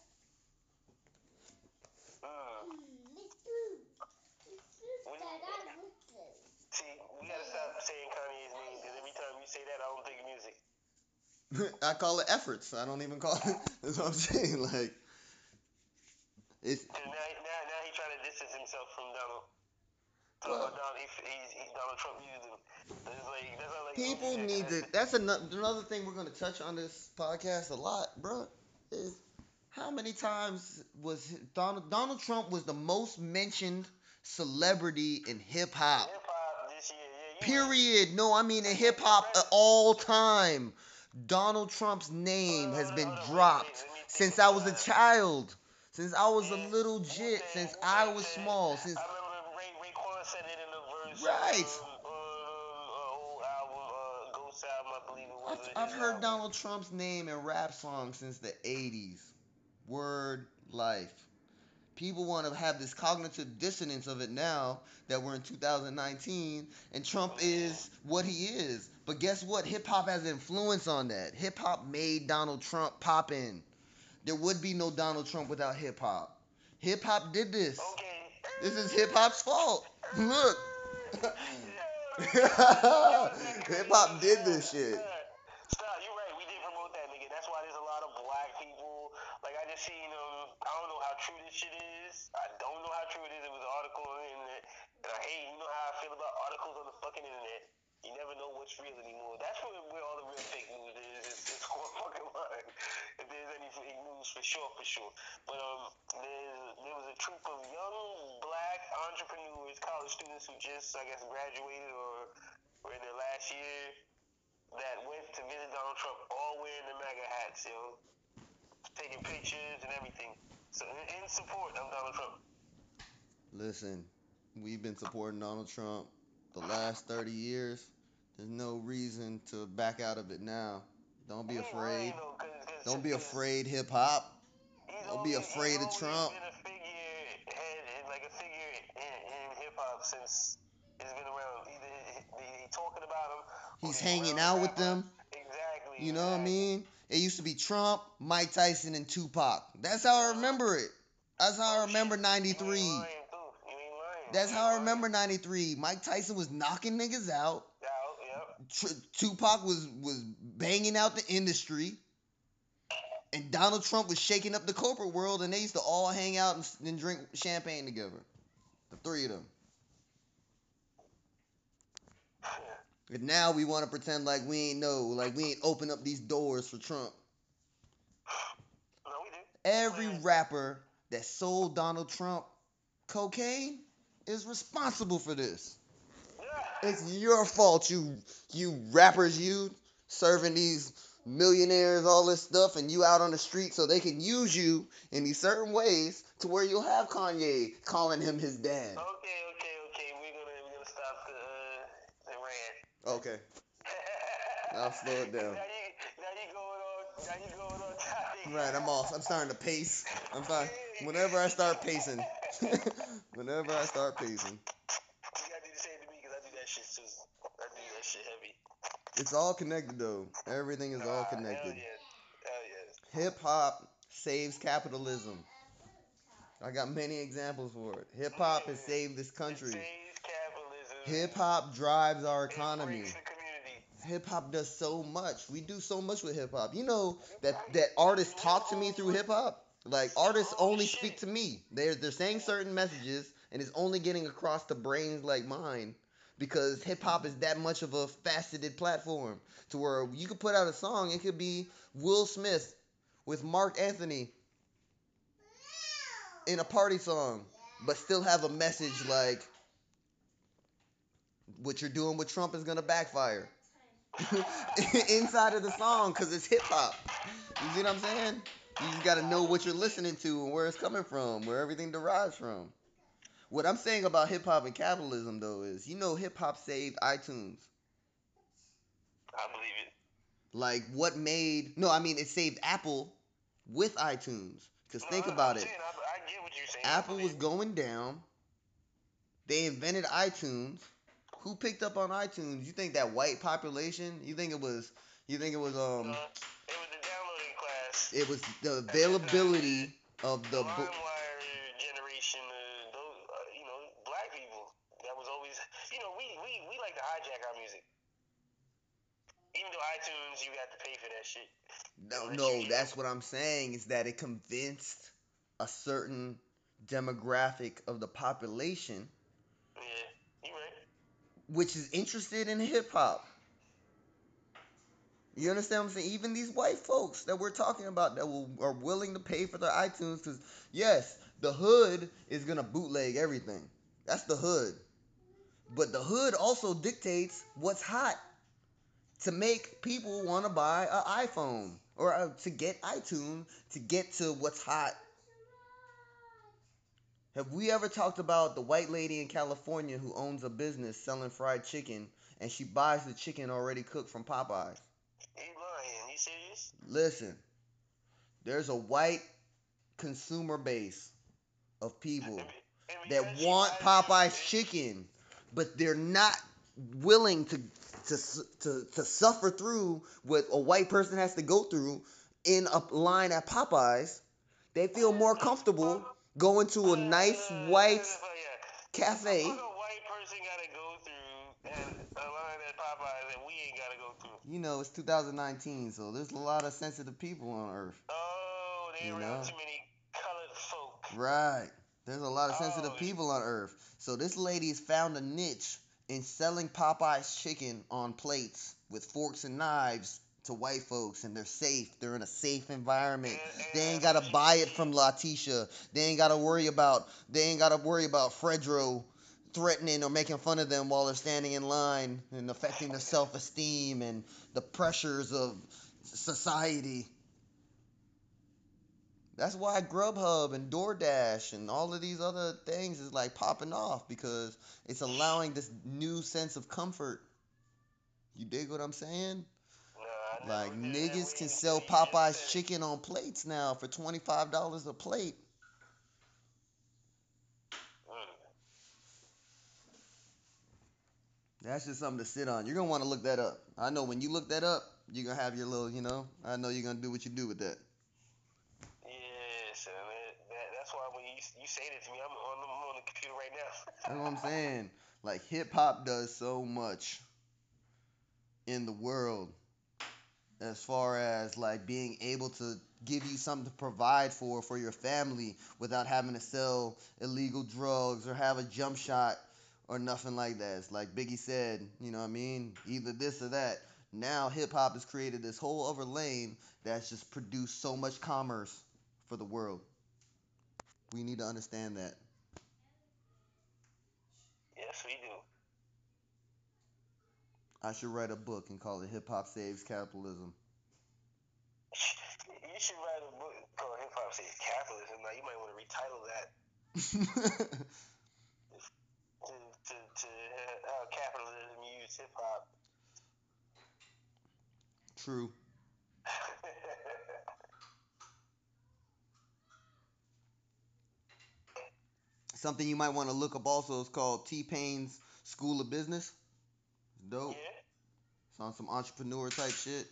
See, we gotta stop saying Kanye's name because every time you say that, I don't think music. I call it efforts. I don't even call it. That's what I'm saying. Like it's Now he trying to distance himself from Donald. Talking well, about Donald, Donald Trump used him. It's like that's not like people Jackson. need to. That's another thing we're gonna touch on this podcast a lot, bro. Is How many times was Donald Trump was the most mentioned celebrity in hip hop? Hip hop this year, yeah, you right. Period. No, I mean in hip That's hop crazy. all time. Donald Trump's name has been Wait. dropped Let me think since I about was a it. child. Since I was a Yeah, little jit, since I Wu-Tang was said. small, since I remember Raekwon said it in the verse right. old album, Ghost album, I believe it was I've his heard album. Donald Trump's name in rap songs since the 80s. Word life. People want to have this cognitive dissonance of it now that we're in 2019 and Trump Yeah. is what he is. But guess what? Hip hop has influence on that. Hip hop made Donald Trump pop in. There would be no Donald Trump without hip hop. Hip hop did this. Okay. This is hip hop's fault. Look. Yo, Hip hop did this shit. stop. You're right. We did promote that nigga. That's why there's a lot of black people. Like I just seen I don't know how true this shit is. I don't know how true it is. It was an article on the internet, and I hate. You know how I feel about articles on the fucking internet. You never know what's real anymore. That's where all the real fake news is. It's fucking line. If there's any fake news, for sure, for sure. But there was a troop of young black entrepreneurs, college students who just, I guess, graduated or were in their last year that went to visit Donald Trump, all wearing the MAGA hats, yo, taking pictures and everything. So in support of Donald Trump. Listen, we've been supporting Donald Trump the last 30 years. There's no reason to back out of it now. Don't be afraid. Though, Don't be afraid, hip hop. Don't be afraid he's of Trump. always been a figurehead, like a figure in hip hop since he's been around. Either he talking about him or He's he's hanging around the out with rapper. them. Exactly. You know what I mean? It used to be Trump, Mike Tyson, and Tupac. That's how I remember it. That's how I remember You ain't 93. lying, too. You ain't lying. That's how I remember 93. Mike Tyson was knocking niggas out. Yep. Tupac was banging out the industry. And Donald Trump was shaking up the corporate world, and they used to all hang out and drink champagne together. The three of them. And now we want to pretend like we ain't know, like we ain't open up these doors for Trump. No, we do. Every rapper that sold Donald Trump cocaine is responsible for this. It's your fault, you rappers, you serving these millionaires all this stuff, and you out on the street so they can use you in these certain ways to where you'll have Kanye calling him his dad. Okay. We're gonna stop the rant. Okay, I'll slow it down. Now you going on topic. Right, I'm off. I'm starting to pace. I'm fine. Whenever I start pacing, whenever I start pacing. You gotta do the same to me because I do that shit too. I do that shit heavy. It's all connected though. Everything is all connected. Hell yes. Hip hop saves capitalism. I got many examples for it. Hip hop has saved this country. It saves capitalism. Hip hop drives our economy. It breaks the community. Hip hop does so much. We do so much with hip hop. You know that artists talk to me through hip hop. Like artists only speak to me. They're saying certain messages and it's only getting across to brains like mine because hip hop is that much of a faceted platform to where you could put out a song. It could be Will Smith with Mark Anthony in a party song, but still have a message like what you're doing with Trump is gonna backfire inside of the song because it's hip hop. You see what I'm saying? You just gotta know what you're listening to and where it's coming from, where everything derives from. What I'm saying about hip hop and capitalism though is, hip hop saved iTunes. I believe it. Like what made? No, I mean it saved Apple with iTunes. Cause think about it. I get what you're saying. Apple was going down. They invented iTunes. Who picked up on iTunes? You think that white population? You think it was? It was the downloading class. It was the availability of the book. LimeWire generation. Those black people. That was always we like to hijack our music. Even though iTunes, you got to pay for that shit. No, that's what I'm saying is that it convinced a certain demographic of the population, Yeah, you right. which is interested in hip hop. You understand what I'm saying? Even these white folks that we're talking about that are willing to pay for their iTunes, because yes, the hood is gonna bootleg everything. That's the hood. But the hood also dictates what's hot to make people want to buy an iPhone or to get iTunes to get to what's hot. Have we ever talked about the white lady in California who owns a business selling fried chicken and she buys the chicken already cooked from Popeyes? You lying? You serious? Listen, there's a white consumer base of And, people and that because she want buys Popeye's it, chicken, but they're not willing to suffer through what a white person has to go through in a line at Popeyes. They feel more comfortable going to a nice white yeah. What the fuck cafe. a white person gotta go through and a line at Popeyes that we ain't gotta go through? You know, it's 2019, so there's a lot of sensitive people on Earth. Oh, they You around know, too many colored folk. right? There's a lot of Oh, sensitive people on Earth. So this lady's found a niche in selling Popeye's chicken on plates with forks and knives to white folks, and they're safe. They're in a safe environment. They and ain't that's gotta what you buy it from need. Latisha. They ain't gotta worry about. They ain't gotta worry about Fredro threatening or making fun of them while they're standing in line and affecting their self-esteem and the pressures of society. That's why Grubhub and DoorDash and all of these other things is like popping off because it's allowing this new sense of comfort. You dig what I'm saying? No, I never Like did that. niggas Wait can until sell you just Popeye's said it. chicken on plates now for $25 a plate. Mm. That's just something to sit on. You're gonna want to look that up. I know when you look that up, you're gonna have your little, I know you're gonna do what you do with that. Yes, and that's why when you say that to me, I'm on the computer right now. That's what I'm saying. Like hip hop does so much in the world as far as like being able to give you something to provide for your family without having to sell illegal drugs or have a jump shot or nothing like that. It's like Biggie said, you know what I mean? Either this or that. Now hip hop has created this whole other lane that's just produced so much commerce for the world. We need to understand that. Yes, we do. I should write a book and call it Hip Hop Saves Capitalism. You should write a book called Hip Hop Says Capitalism. Now you might want to retitle that to how capitalism used hip hop. True. Something you might want to look up also is called T Pain's School of Business. It's dope. Yeah. It's on some entrepreneur type shit.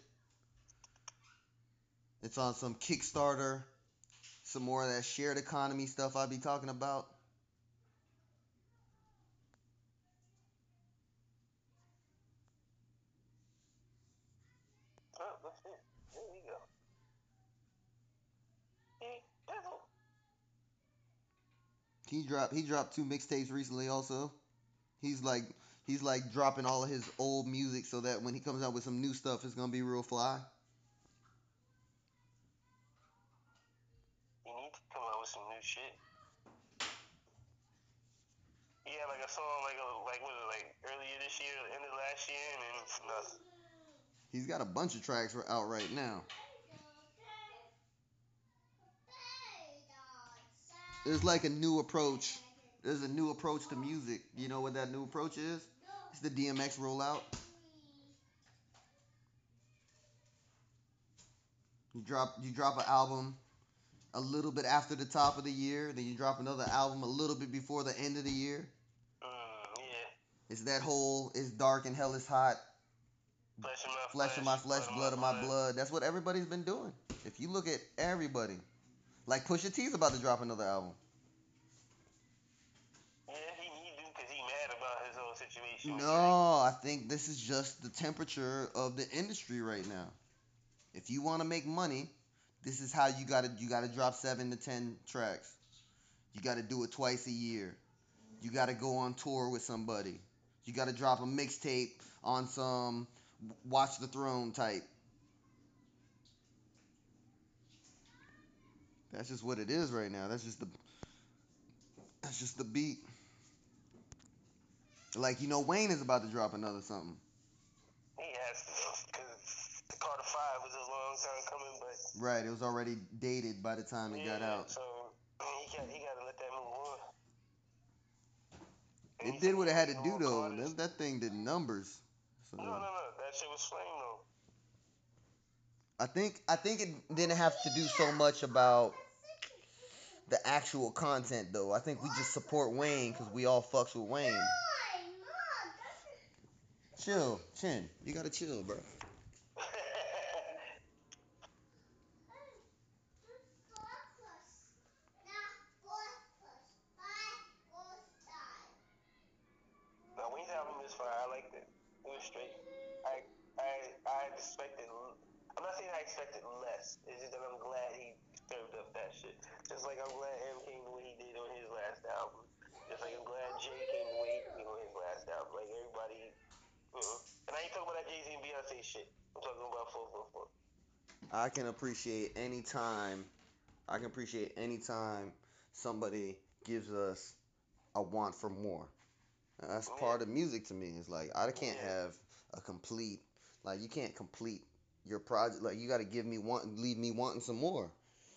It's on some Kickstarter, some more of that shared economy stuff I be talking about. Oh, that's it. There you go. He Dizzle. He dropped two mixtapes recently also. He's like he's like dropping all of his old music so that when he comes out with some new stuff it's gonna be real fly. You need to come out with some new shit. He had like a song like what was it, like earlier this year, end of last year, and then nothing. He's got a bunch of tracks out right now. There's like a new approach. There's a new approach to music. You know what that new approach is? It's the DMX rollout. You drop an album a little bit after the top of the year, then you drop another album a little bit before the end of the year. Yeah. It's that whole it's dark and hell is hot, Flesh of my flesh of flesh, my flesh, blood of my blood of my blood. blood. That's what everybody's been doing. If you look at everybody, like Pusha T's about to drop another album. Yeah, he do because he mad about his whole situation with Drake. No, I think this is just the temperature of the industry right now. If you want to make money, this is how you gotta drop 7 to 10 tracks. You gotta do it twice a year. You gotta go on tour with somebody. You gotta drop a mixtape on some Watch the Throne type. That's just what it is right now. That's just the beat. Like Wayne is about to drop another something. He has to, because the Carter 5 was a long time coming, but Right, it was already dated by the time it got yeah, out. so he got to let that move on. And It he said did he what it had to making do more though. Carters. That thing did numbers. So No, that shit was flame though. I think it didn't have to do so much about the actual content though. I think we just support Wayne because we all fucks with Wayne. Chill, Chin. You gotta chill, bro. Now Wayne's album is fire. I liked it. It was straight. I expected. I'm not saying I expected less. It's just that I'm glad he served up that shit. Just like I'm glad M came the way he did on his last album. Just like I'm glad Jay came the way he came on his last album. Like everybody. And I ain't talking about that Jay Z and Beyonce shit. I'm talking about 444. I can appreciate any time. I can appreciate any time somebody gives us a want for more. That's Yeah, part of music to me. It's like I can't yeah. have a complete like you can't complete your project. Like you got to give me leave me wanting some more.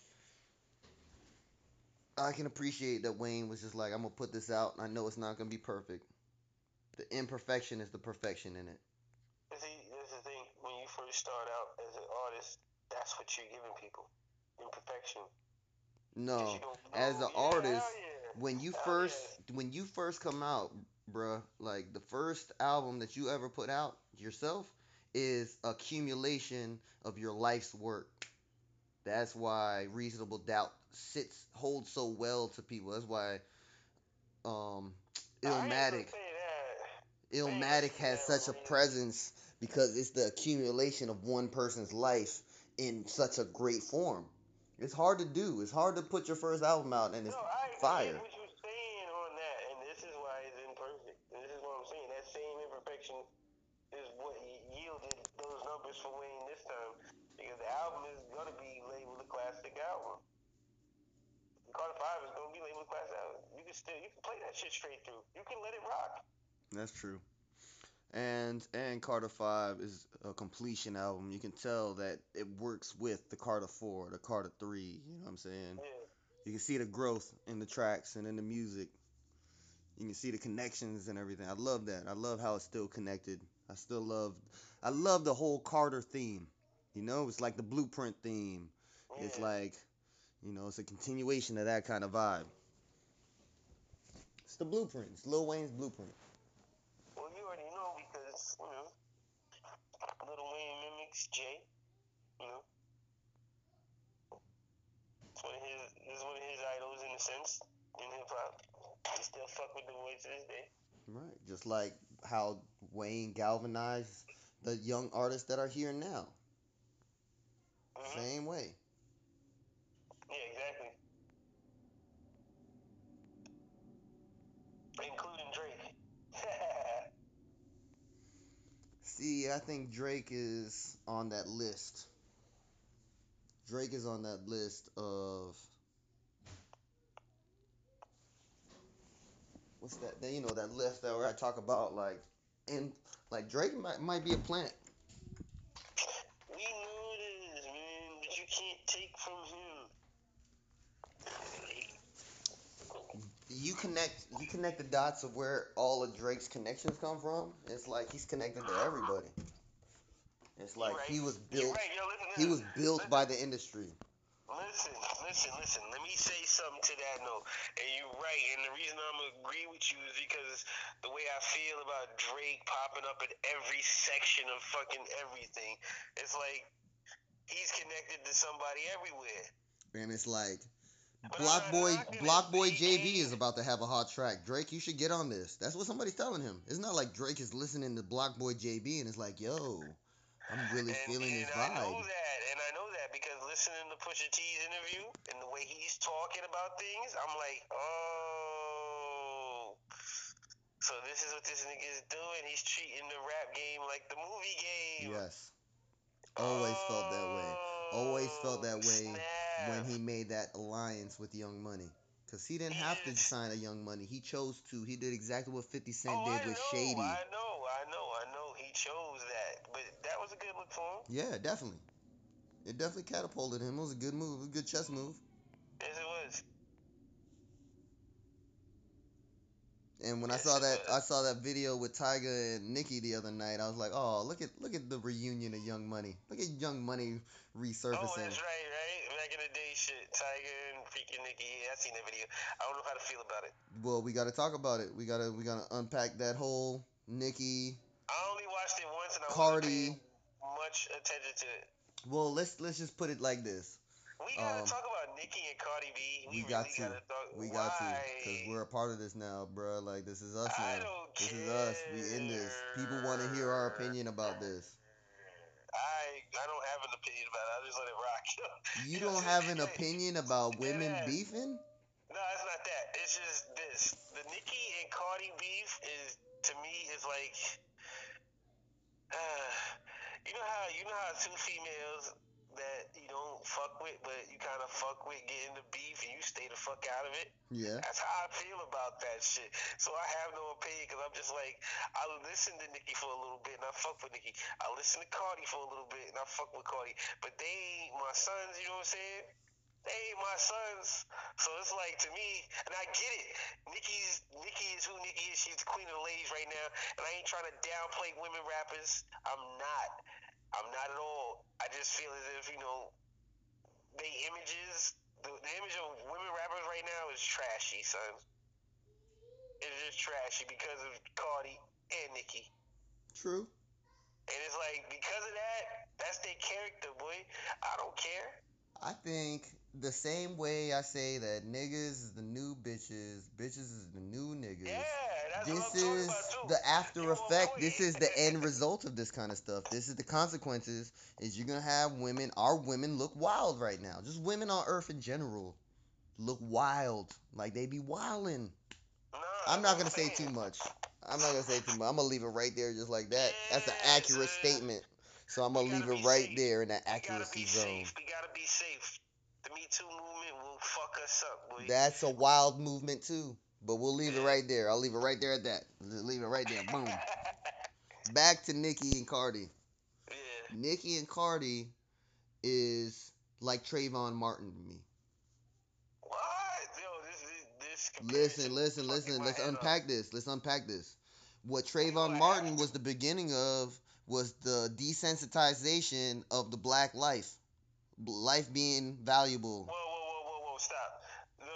I can appreciate that Wayne was just like I'm gonna put this out. I know it's not gonna be perfect. The imperfection is the perfection in it. See, that's the thing. When you first start out as an artist, that's what you're giving people. Imperfection. Because you No, don't as know. an Yeah, artist, hell yeah. when you Hell first yeah. when you first come out, bruh, like the first album that you ever put out yourself is accumulation of your life's work. That's why Reasonable Doubt holds so well to people. That's why um I ain't gonna Illmatic say that. I ain't gonna Illmatic say has that such a reason. presence because it's the accumulation of one person's life in such a great form. It's hard to do. It's hard to put your first album out and No, it's I get fire. what you're saying on that, and this is why it's imperfect. This is what I'm saying. That same imperfection is what yielded those numbers for Wayne this time. Because the album is gonna be labeled a classic album. Carter Five is gonna be labeled a classic album. You can play that shit straight through. You can let it rock. That's true. And Carter 5 is a completion album. You can tell that it works with the Carter 4, the Carter 3, you know what I'm saying? Yeah. You can see the growth in the tracks and in the music. You can see the connections and everything. I love that. I love how it's still connected. I love the whole Carter theme. It's like the Blueprint theme. It's Yeah. like, it's a continuation of that kind of vibe. It's the Blueprint. It's Lil Wayne's Blueprint. Well, you already know because Lil Wayne mimics Jay. You know, this is one of his idols in a sense in hip hop. He still fuck with the boy to this day. Right. Just like how Wayne galvanized the young artists that are here now. Mm-hmm. Same way. Yeah, exactly. Including Drake. See, I think Drake is on that list. Drake is on that list of what's that? That list that where I talk about and like Drake might be a plant. We know it is, man, but you can't take from him. You connect the dots of where all of Drake's connections come from. It's like he's connected to everybody. It's You like right. he was You built right. Yo, he was built listen. by the industry. Listen. Let me say something to that note. And you're right. And the reason I'm gonna agree with you is because the way I feel about Drake popping up in every section of fucking everything, it's like he's connected to somebody everywhere. And it's like But I'm Block not Boy knocking it. Block Boy JB is about to have a hot track. Drake, you should get on this. That's what somebody's telling him. It's not like Drake is listening to Block Boy JB and it's like, yo, I'm really feeling And this I know vibe. that, because listening to Pusha T's interview and the way he's talking about things, I'm like, oh, so this is what this nigga is doing. He's treating the rap game like the movie game. Yes. Always felt that way. Always felt Oh, that way snap. when he have. made that alliance with Young Money. Because he didn't He have to is. sign a Young Money. He chose to. He did exactly what 50 Cent Oh, did I with know, Shady. I know. He chose that, but that was a good look for him. Yeah, definitely. It definitely catapulted him. It was a good move. It was a good chess move. Yes, it was. And when Yes, it I was. saw that video with Tyga and Nicki the other night, I was like, oh, look at the reunion of Young Money. Look at Young Money Oh, resurfacing. that's right, right? Back in the day, shit. Tiger and freaking Nicki. Yeah, I seen that video. I don't know how to feel about it. Well, we got to talk about it. We gotta unpack that whole Nicki I only watched it once, and I wasn't paying Cardi. much attention to it. Well, let's just put it like this. We gotta Um, talk about Nicki and Cardi B. We we got really to. gotta talk. We got to, Why? cause we're a part of this now, bro. Like this is us I now. don't This is us. We in this. People want to hear our care. opinion about this. I don't have an opinion about it. I just let it rock. You You know what don't I'm have an saying? opinion about Dead women ass. beefing? No, it's not that. It's just this. The Nicki and Cardi beef is, to me, is like, uh, you know how two females that you don't fuck with, but you kind of fuck with, get into beef, and you stay the fuck out of it. Yeah. That's how I feel about that shit. So I have no opinion because I'm just like, I listen to Nicki for a little bit and I fuck with Nicki. I listen to Cardi for a little bit and I fuck with Cardi. But they ain't my sons, you know what I'm saying? They ain't my sons. So it's like, to me, and I get it. Nicki is who Nicki is. She's the queen of the ladies right now. And I ain't trying to downplay women rappers. I'm not. I'm not at all. I just feel as if, they images, the image of women rappers right now is trashy, son. It's just trashy because of Cardi and Nicki. True. And it's like, because of that, that's their character, boy. I don't care. I think the same way I say that niggas is the new bitches, bitches is the new niggas. Yeah, that's what This I'm talking about, is too. the after You on effect. point. This is the end result of this kind of stuff. This is the consequences. Is you're gonna have women. Our women look wild right now. Just women on Earth in general look wild. Like they be wildin'. Nah, I'm that's not what I'm gonna say too saying. much. I'm not gonna say too much. I'm gonna leave it right there, just like that. That's an Yeah, accurate son. statement. So I'm We gonna leave gotta it be right safe. there in that We gotta be accuracy zone. safe. We gotta be safe. The Me Too movement will fuck us up, boy. That's a wild movement too. But we'll leave it Yeah. right there. I'll leave it right there at that. Leave it right there. Boom. Back to Nicki and Cardi. Yeah. Nicki and Cardi is like Trayvon Martin to me. What? Yo, this Listen, comparison listen, fucking listen. my Let's head up. unpack this. Let's unpack this. What We Trayvon gonna Martin have to. was the beginning of was the desensitization of the black life. Life being valuable. Whoa, stop. The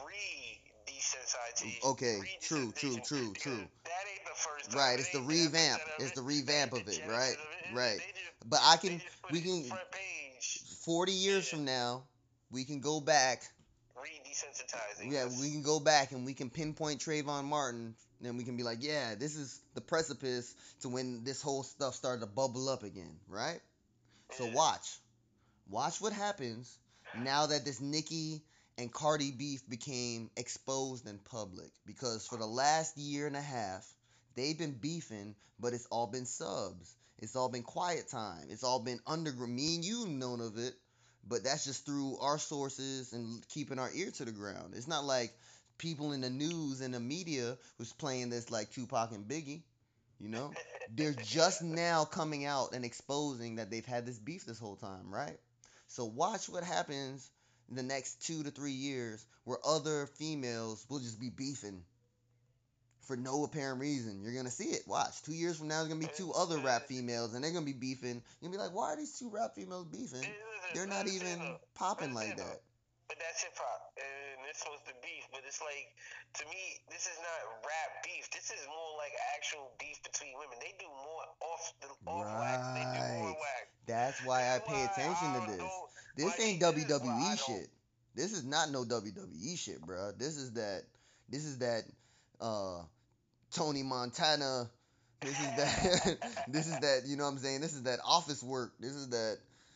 re-desensitization, Okay, true, true, re-desensitization, true, because true. that ain't the first time. Right, It it's the ain't the revamp. epicenter of It's it. the That revamp ain't the of it, right? genesis of it. Right. They just But I they can just put we it can front page. 40 years Yeah, from now, we can go back. re-desensitizing Yeah, we us. can go back and we can pinpoint Trayvon Martin. Then we can be like, yeah, this is the precipice to when this whole stuff started to bubble up again, right? So Yeah. watch what happens now that this Nicki and Cardi beef became exposed in public. Because for the last year and a half, they've been beefing, but it's all been subs. It's all been quiet time. It's all been underground. Me and you known of it, but that's just through our sources and keeping our ear to the ground. It's not like people in the news and the media was playing this like Tupac and Biggie. You know, they're just now coming out and exposing that they've had this beef this whole time, right? So watch what happens in the next 2 to 3 years where other females will just be beefing for no apparent reason. You're gonna see it. Watch. 2 years from now, there's gonna be two other rap females, and they're gonna be beefing. You're gonna be like, why are these two rap females beefing? They're not even popping like Understand that. though. But that's hip hop, and it's supposed to beef. But it's like, to me, this is not rap beef. This is more like actual beef between women. They do more off wax. They do more Right. wax. That's This why I is pay why attention to I this. don't. This My ain't G, this is why I WWE don't. shit. This is not no WWE shit, bro. This is that. This is that. Uh, Tony Montana. This is that. This is that. You know what I'm saying? This is that office work. This is that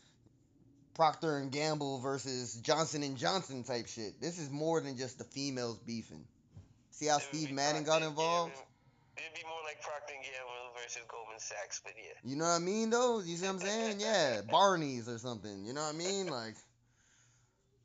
Procter and Gamble versus Johnson and Johnson type shit. This is more than just the females beefing. See how It would Steve be Madden Procter got and involved? Gamble. It'd be more like Procter and Gamble versus Goldman Sachs, but yeah. You know what I mean, though? You see what I'm saying? Yeah, Barney's or something. You know what I mean? Like,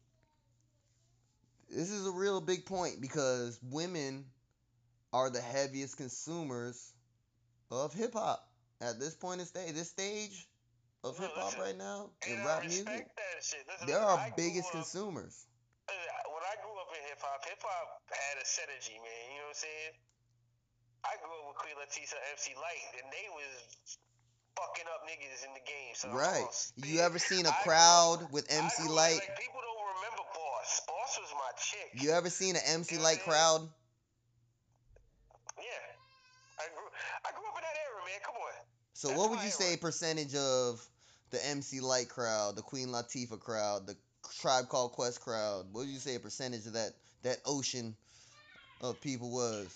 This is a real big point because women are the heaviest consumers of hip hop at this point in this stage of No, hip hop listen, right now and in I rap music. respect that shit. Listen, They're listen. our biggest consumers. When I grew up in hip hop had a synergy, man. You know what I'm saying? I grew up with Queen Latifah, MC Light, and they was fucking up niggas in the game. So I'm talking Right. about You spit. ever seen a I grew up. crowd with I MC grew up Light? like people don't remember Boss. Boss was my chick. You ever seen an You MC know what I'm Light saying? crowd? Yeah. I grew up in that era, man. Come on. So That's what would my you era. say percentage of the MC Light crowd, the Queen Latifah crowd, the Tribe Called Quest crowd? What would you say a percentage of that ocean of people was?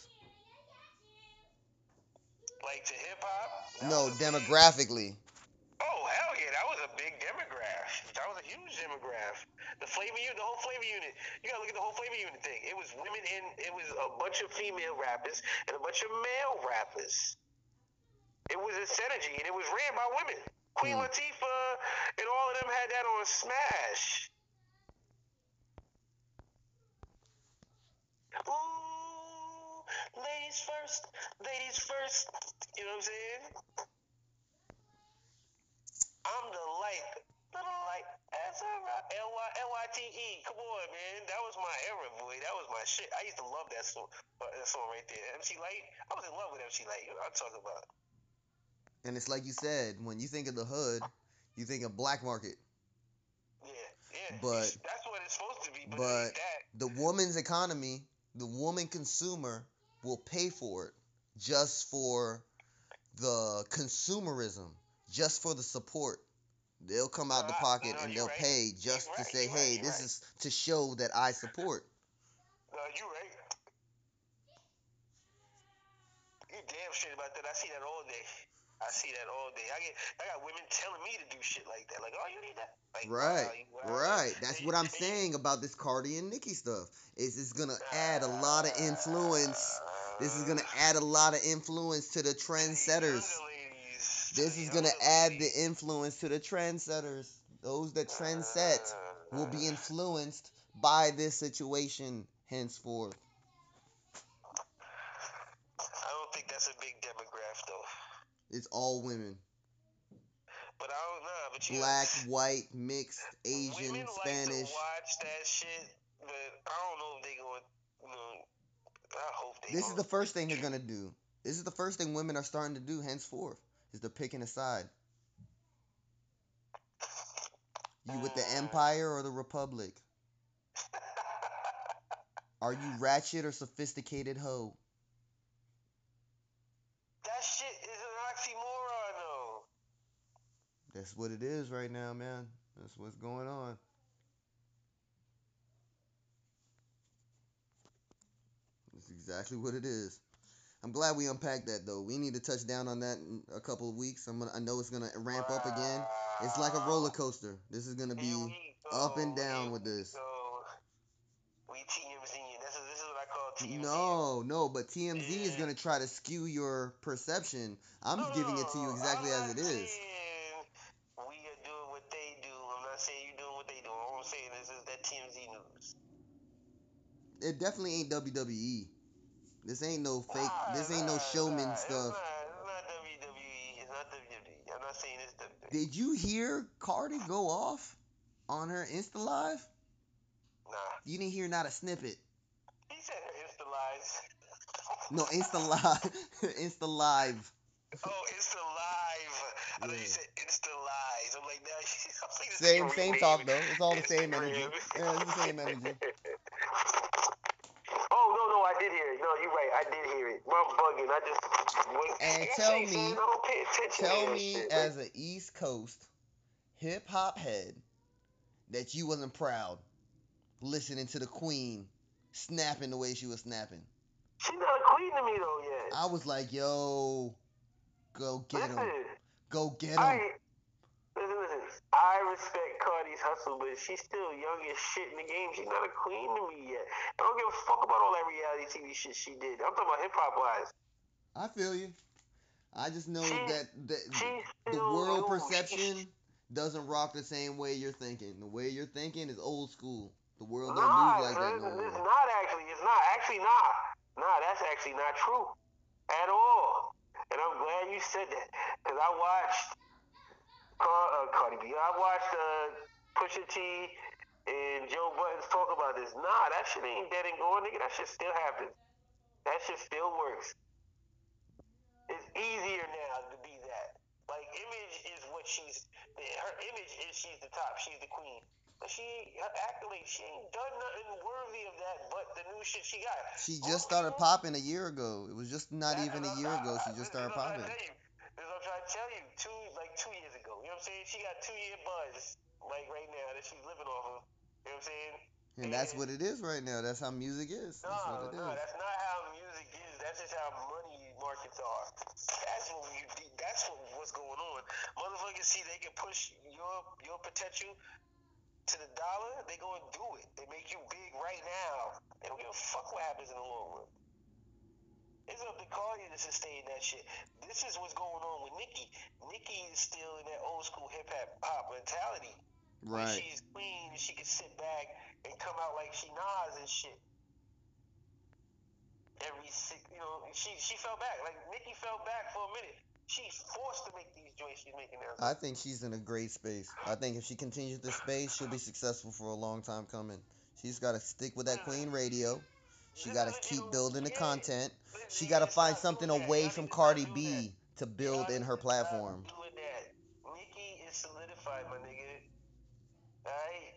Like to hip hop, that was No, a big. demographically. Oh hell yeah, that was a big demographic. That was a huge demographic. The flavor unit, the whole flavor unit. You gotta look at the whole flavor unit thing. It was women and it was a bunch of female rappers and a bunch of male rappers. It was a synergy and it was ran by women. Queen Latifah and all of them had that on Smash. Ooh, ladies first, ladies first. You know what I'm saying? I'm the light, little light as a rock. Lyte. Come on, man. That was my era, boy. That was my shit. I used to love that song right there. MC Light. I was in love with MC Light. You know what I'm talking about? And it's like you said, when you think of the hood, you think of black market. Yeah, yeah. But That's what it's supposed to be, but it but ain't that. the woman's economy, the woman consumer will pay for it just for the consumerism, just for the support. They'll come out the pocket and You they'll right. pay just to say, hey, this is to show that I support. No, you right. You damn straight about that. I see that all day. I see that all day. I got women telling me to do shit like that. Like, oh, you need that. Like, Right, wow. right. That's what I'm saying about this Cardi and Nicki stuff. Is it's gonna add a lot of influence. This is gonna add a lot of influence to the trendsetters. This is gonna add the influence to the trendsetters. Those that trend set will be influenced by this situation henceforth. I don't think that's a big demographic though. It's all women. But I don't know. But Black, white, mixed, Asian, women Spanish. like to watch that shit, but I don't know if they going. You know, I hope they. This is the first thing they're gonna do. This is the first thing women are starting to do henceforth. Is they're picking a side. You with the Empire or the Republic? Are you ratchet or sophisticated hoe? That shit is an oxymoron, though. That's what it is right now, man. That's what's going on. That's exactly what it is. I'm glad we unpacked that though. We need to touch down on that in a couple of weeks. I know it's gonna ramp up again. It's like a roller coaster. This is gonna be up and down with this. We TMZ. This is what I call TMZ. No, but TMZ is gonna try to skew your perception. I'm just giving it to you exactly as it is. We are doing what they do. I'm not saying you're doing what they do. All I'm saying is that TMZ news. It definitely ain't WWE. This ain't no fake. This ain't no showman stuff. It's not WWE. It's not WWE. I'm not saying it's WWE. Did you hear Cardi go off on her Insta Live? Nah. You didn't hear not a snippet. He said Insta Lives. No, Insta Live. Insta Live. Oh, Insta Live. I thought you said Insta Lives. I'm like, nah. Same talk though. It's all the same energy. Yeah, it's the same energy. Oh no, I did hear it. No, you're right. I did hear it. I'm bugging. I just. And tell me, as an East Coast hip hop head, that you wasn't proud listening to the Queen snapping the way she was snapping. She's not a queen to me though yet. I was like, yo, go get him. Go get him. Listen. I respect Cardi's hustle, but she's still young as shit in the game. She's not a queen to me yet. I don't give a fuck about all that reality TV shit she did. I'm talking about hip hop wise. I feel you. I just know that the world perception doesn't rock the same way you're thinking. The way you're thinking is old school. The world don't move Nah, like that son, no it's more. not actually. It's not actually not. Nah, that's actually not true at all. And I'm glad you said that because I watched Cardi B. I watched Pusha T and Joe Buttons talk about this. Nah, that shit ain't dead and gone, nigga. That shit still happens. That shit still works. It's easier now to be that. Like, image is what her image is she's the top, she's the queen. But her accolades, she ain't done nothing worthy of that but the new shit she got. She just Most started people, popping a year ago. It was just not even a year ago. She just this is started what I'm trying to popping. tell you. This is what I'm trying to tell you. 2 years ago. You know what I'm saying? She got 2 year buzz, like right now, that she's living off of. You know what I'm saying? And that's And what it is right now. That's how music is. That's what it no, is. that's not how music is. That's just how money markets are. What's going on. Motherfuckers see they can push your potential to the dollar. They go and do it. They make you big right now. They don't give a fuck what happens in the long run. It's up to Cardi to sustain that shit. This is what's going on with Nicki. Nicki is still in that old school hip hop mentality where Right. she's queen and she can sit back and come out like she Nas and shit. She fell back. Like Nicki fell back for a minute. She's forced to make these joints she's making now. I think she's in a great space. I think if she continues this space, she'll be successful for a long time coming. She's got to stick with that Queen radio. She got to keep building the content. She got to find Stop something doing that. away Y'all from need to stop Cardi doing that. B to Y'all build in need her to stop platform. doing that. Nicki is solidified, my nigga. Alright?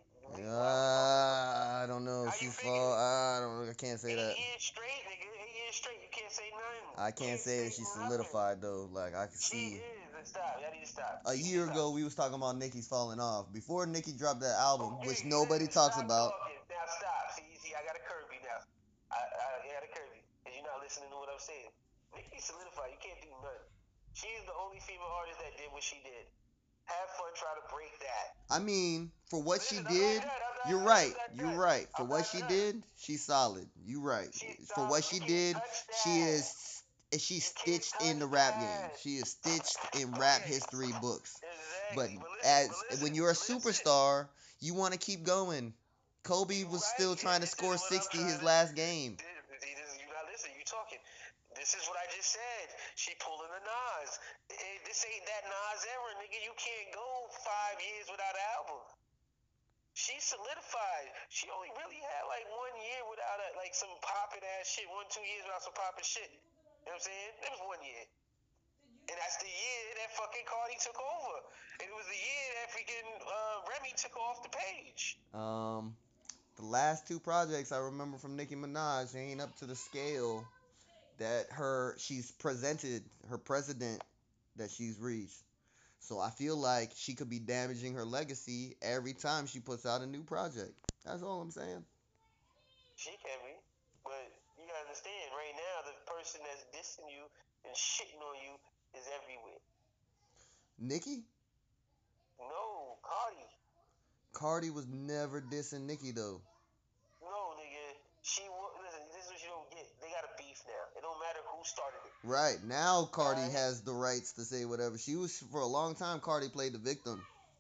I don't know. How you She's figure fall. it? I don't know. I can't say 8 that. years straight, nigga. 8 years straight. You can't say nothing. I You can't can't say say that she's nothing. solidified though. Like I can She see. is. Stop. Y'all need to stop. A You need to year stop. ago, we was talking about Nicki's falling off. Before Nicki dropped that album, Okay, which nobody listen, talks stop about. talking. Now stop. See, I gotta curb you now. I gotta curb you. Because you're not listening to what I'm saying. Nicki solidified. You can't do nothing. She's the only female artist that did what she did. Have fun trying to break that. I mean, for what she Listen, did, you're I'm right. not You're done. right. For I'm what not she done. did, she's solid. You right. She's For what solid. You she can't did, touch she that. she's You can't stitched in touch the rap game. that. She is stitched in rap Okay. history books. But Exactly. as when you're a Listen. superstar, you want to keep going. Kobe You was right. still trying to This is score what I'm 60 trying his to. last game. You not listening. You talking. This is what I just said. She pulling the Nas. This ain't that Nas era, nigga. You can't go 5 years without an album. She solidified. She only really had like 1 year without some popping ass shit. 1, 2 years without some popping shit. You know what I'm saying? It was 1 year. And that's the year that fucking Cardi took over. And it was the year that freaking Remy took off the page. The last two projects I remember from Nicki Minaj ain't up to the scale that she's presented her president that she's reached. So I feel like she could be damaging her legacy every time she puts out a new project. That's all I'm saying. She can be. But you gotta understand, right now, the person that's dissing you and shitting on you is everywhere. Nicki? No, Cardi. Cardi was never dissing Nicki though. No, nigga. Listen, this is what you don't get. They got a beef now. It don't matter who started it. Right. Now Cardi Alright? has the rights to say whatever. She was for a long time Cardi played the victim.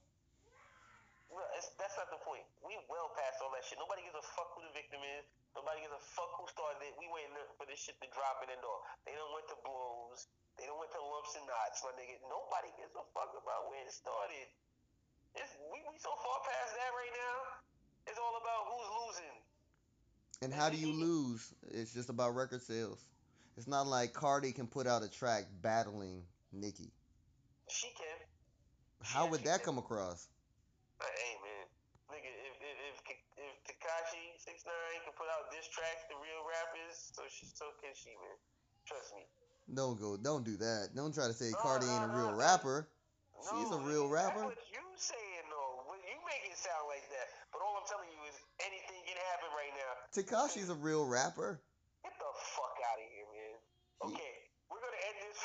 That's not the point. We well past all that shit. Nobody gives a fuck who the victim is. Nobody gives a fuck who started it. We waiting for this shit to drop and end all. They don't went to blows. They don't went to lumps and knots, my nigga. Nobody gives a fuck about where it started. We so far past that right now. It's all about who's losing. And how do you lose? It's just about record sales. It's not like Cardi can put out a track battling Nicki. She can. How would that come across? Hey man, nigga, if Tekashi 6ix9ine can put out diss tracks to real rappers, so can she, man. Trust me. Don't do that. Don't try to say No, Cardi no, ain't a no, real no. rapper. No, She's a real that's rapper. what you saying though. You make it sound like that. But all I'm telling you is anything can happen right now. Tekashi's a real rapper. Get the fuck out of here, man. Okay, we're gonna end this.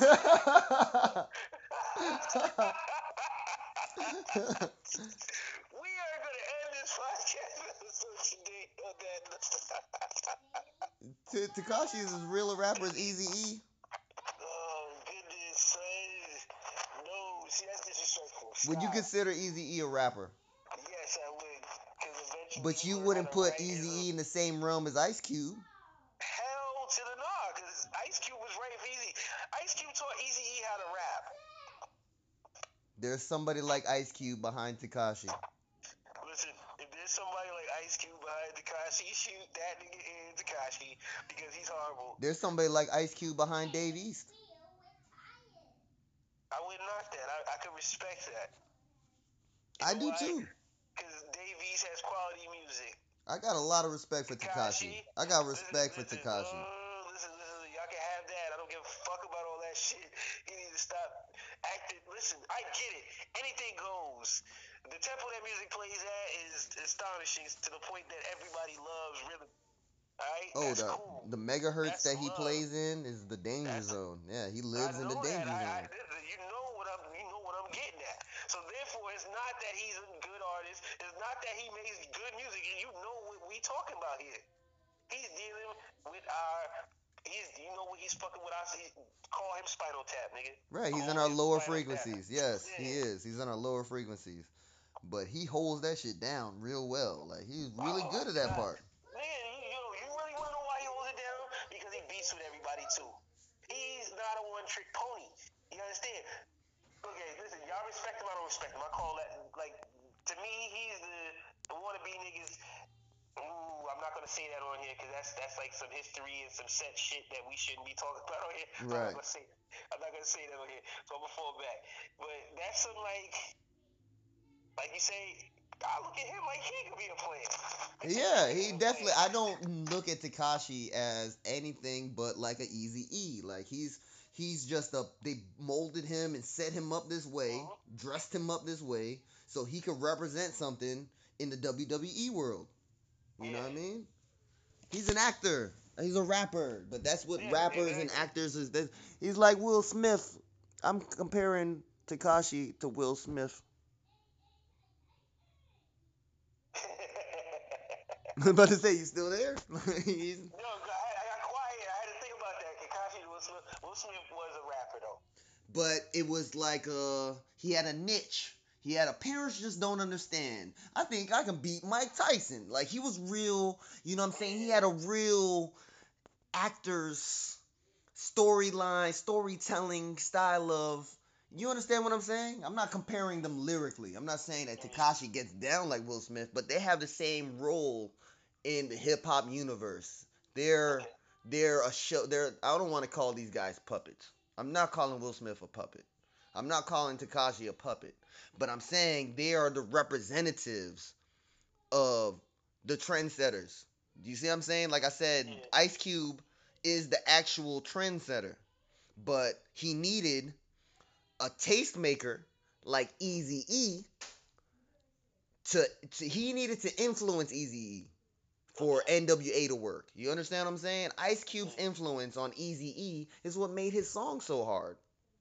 We are gonna end this podcast episode today on that. Tekashi's as real a rapper as Eazy-E. Oh goodness, son. No, see that's disrespectful. Stop. Would you consider Eazy-E a rapper? Yes, I would. Because eventually But you learn how wouldn't to put write is a Easy E in the same realm as Ice Cube. hell to the nah, because Ice Cube was writing for Easy. Ice Cube taught Easy E how to rap. There's somebody like Ice Cube behind Takashi. Listen, if there's somebody like Ice Cube behind Takashi, shoot that nigga in Takashi because he's horrible. There's somebody like Ice Cube behind Dave East. I would knock that. I could respect that. You I know do why? too. Because Dave East has quality music. I got a lot of respect for Takashi. I got respect for Takashi. Listen, y'all can have that. I don't give a fuck about all that shit. He needs to stop acting. Listen, I get it. Anything goes. The tempo that music plays at is astonishing to the point that everybody loves rhythm. Alright? Oh, That's cool. the megahertz That's that he love. plays in is the danger That's zone. Yeah, he I lives in the know that. danger zone. You know what I'm getting at. So therefore, it's not that he's a good artist. It's not that he makes good music. And you know what we talking about here. He's dealing with our. You know what he's fucking with us. Call him Spinal Tap, nigga. Right, he's in Call our him lower Spinal Tap. frequencies. Yes, he Yeah. is. He's in our lower frequencies. But he holds that shit down real well. Like he's really good at that God. part. Man, you really want to know why he holds it down? Because he beats with everybody too. He's not a one-trick pony. You understand? Okay, listen, y'all respect him, I don't respect him. I call that, like, to me, he's the wannabe niggas. Ooh, I'm not gonna say that on here because that's like some history and some set shit that we shouldn't be talking about on here. So Right. I'm not gonna say that on here. So I'm gonna fall back. But that's some like you say, I look at him like he could be a player. Yeah, he definitely. I don't look at Takashi as anything but like a Easy E. Like he's just a. They molded him and set him up this way, dressed him up this way, so he could represent something in the WWE world. You know what I mean? He's an actor. He's a rapper, but that's what rappers and actors is. He's like Will Smith. I'm comparing Takashi to Will Smith. I'm about to say, you still there? No, I got quiet. I had to think about that. Kakashi Will Smith was a rapper though. But it was like he had a niche. He had a parents just don't understand. I think I can beat Mike Tyson. Like he was real, you know what I'm saying? He had a real actor's storyline, storytelling style of, you understand what I'm saying? I'm not comparing them lyrically. I'm not saying that Takashi gets down like Will Smith, but they have the same role in the hip hop universe. They're a show. I don't want to call these guys puppets. I'm not calling Will Smith a puppet. I'm not calling Takashi a puppet. But I'm saying they are the representatives of the trendsetters. Do you see what I'm saying? Like I said, Ice Cube is the actual trendsetter, but he needed a tastemaker like Easy E he needed to influence Easy E for NWA to work. You understand what I'm saying? Ice Cube's influence on Easy E is what made his song so hard.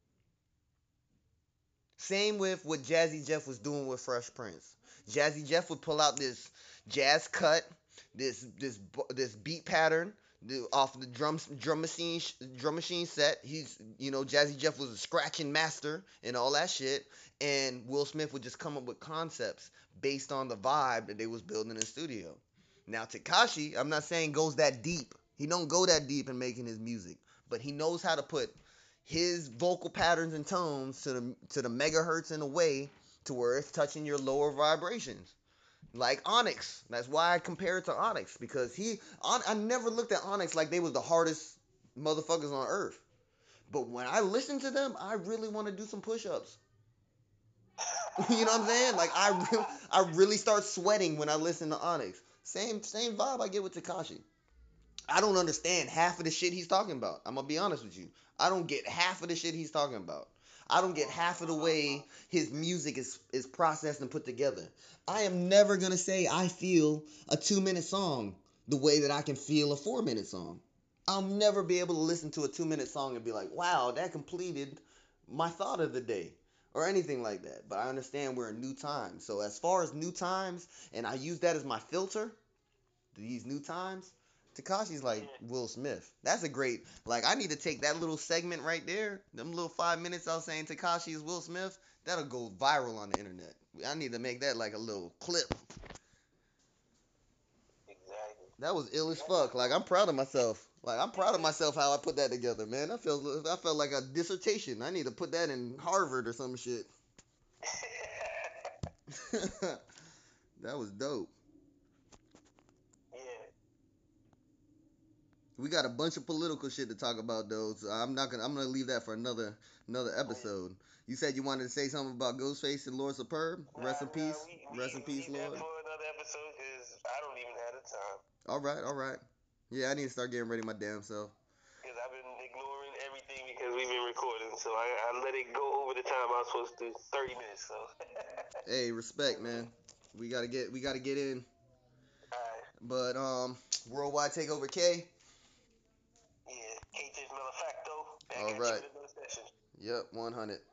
Same with what Jazzy Jeff was doing with Fresh Prince. Jazzy Jeff would pull out this jazz cut, this beat pattern off the drum machine set. Jazzy Jeff was a scratching master and all that shit. And Will Smith would just come up with concepts based on the vibe that they was building in the studio. Now Tekashi, I'm not saying goes that deep. He don't go that deep in making his music, but he knows how to put his vocal patterns and tones to the megahertz in a way to where it's touching your lower vibrations. Like Onyx. That's why I compare it to Onyx, because I never looked at Onyx like they was the hardest motherfuckers on earth. But when I listen to them, I really want to do some push-ups. You know what I'm saying? Like I really start sweating when I listen to Onyx. Same vibe I get with Tekashi. I don't understand half of the shit he's talking about. I'm gonna be honest with you. I don't get half of the shit he's talking about. I don't get half of the way his music is processed and put together. I am never gonna say I feel a 2-minute song the way that I can feel a 4-minute song. I'll never be able to listen to a 2-minute song and be like, wow, that completed my thought of the day or anything like that. But I understand we're in new times. So as far as new times, and I use that as my filter, these new times, Takashi's like Will Smith. That's a great, like, I need to take that little segment right there, them little 5 minutes I was saying Takashi is Will Smith, that'll go viral on the internet. I need to make that like a little clip. That was ill as fuck. Like I'm proud of myself. Like I'm proud of myself how I put that together, man. I felt like a dissertation. I need to put that in Harvard or some shit. That was dope. Yeah. We got a bunch of political shit to talk about though. So I'm gonna leave that for another episode. You said you wanted to say something about Ghostface and Lord Superb. Rest in Nah, peace. we Rest in peace, leave that Lord. for another episode because I don't even have the time. All right, all right. Yeah, I need to start getting ready my damn self. Because I've been ignoring everything because we've been recording. So I let it go over the time I was supposed to do, 30 minutes. So. Hey, respect, man. We gotta get in. Alright. But Worldwide Takeover K. Yeah. Cage's Malefacto. Back All at you right. with another session. Yep, 100.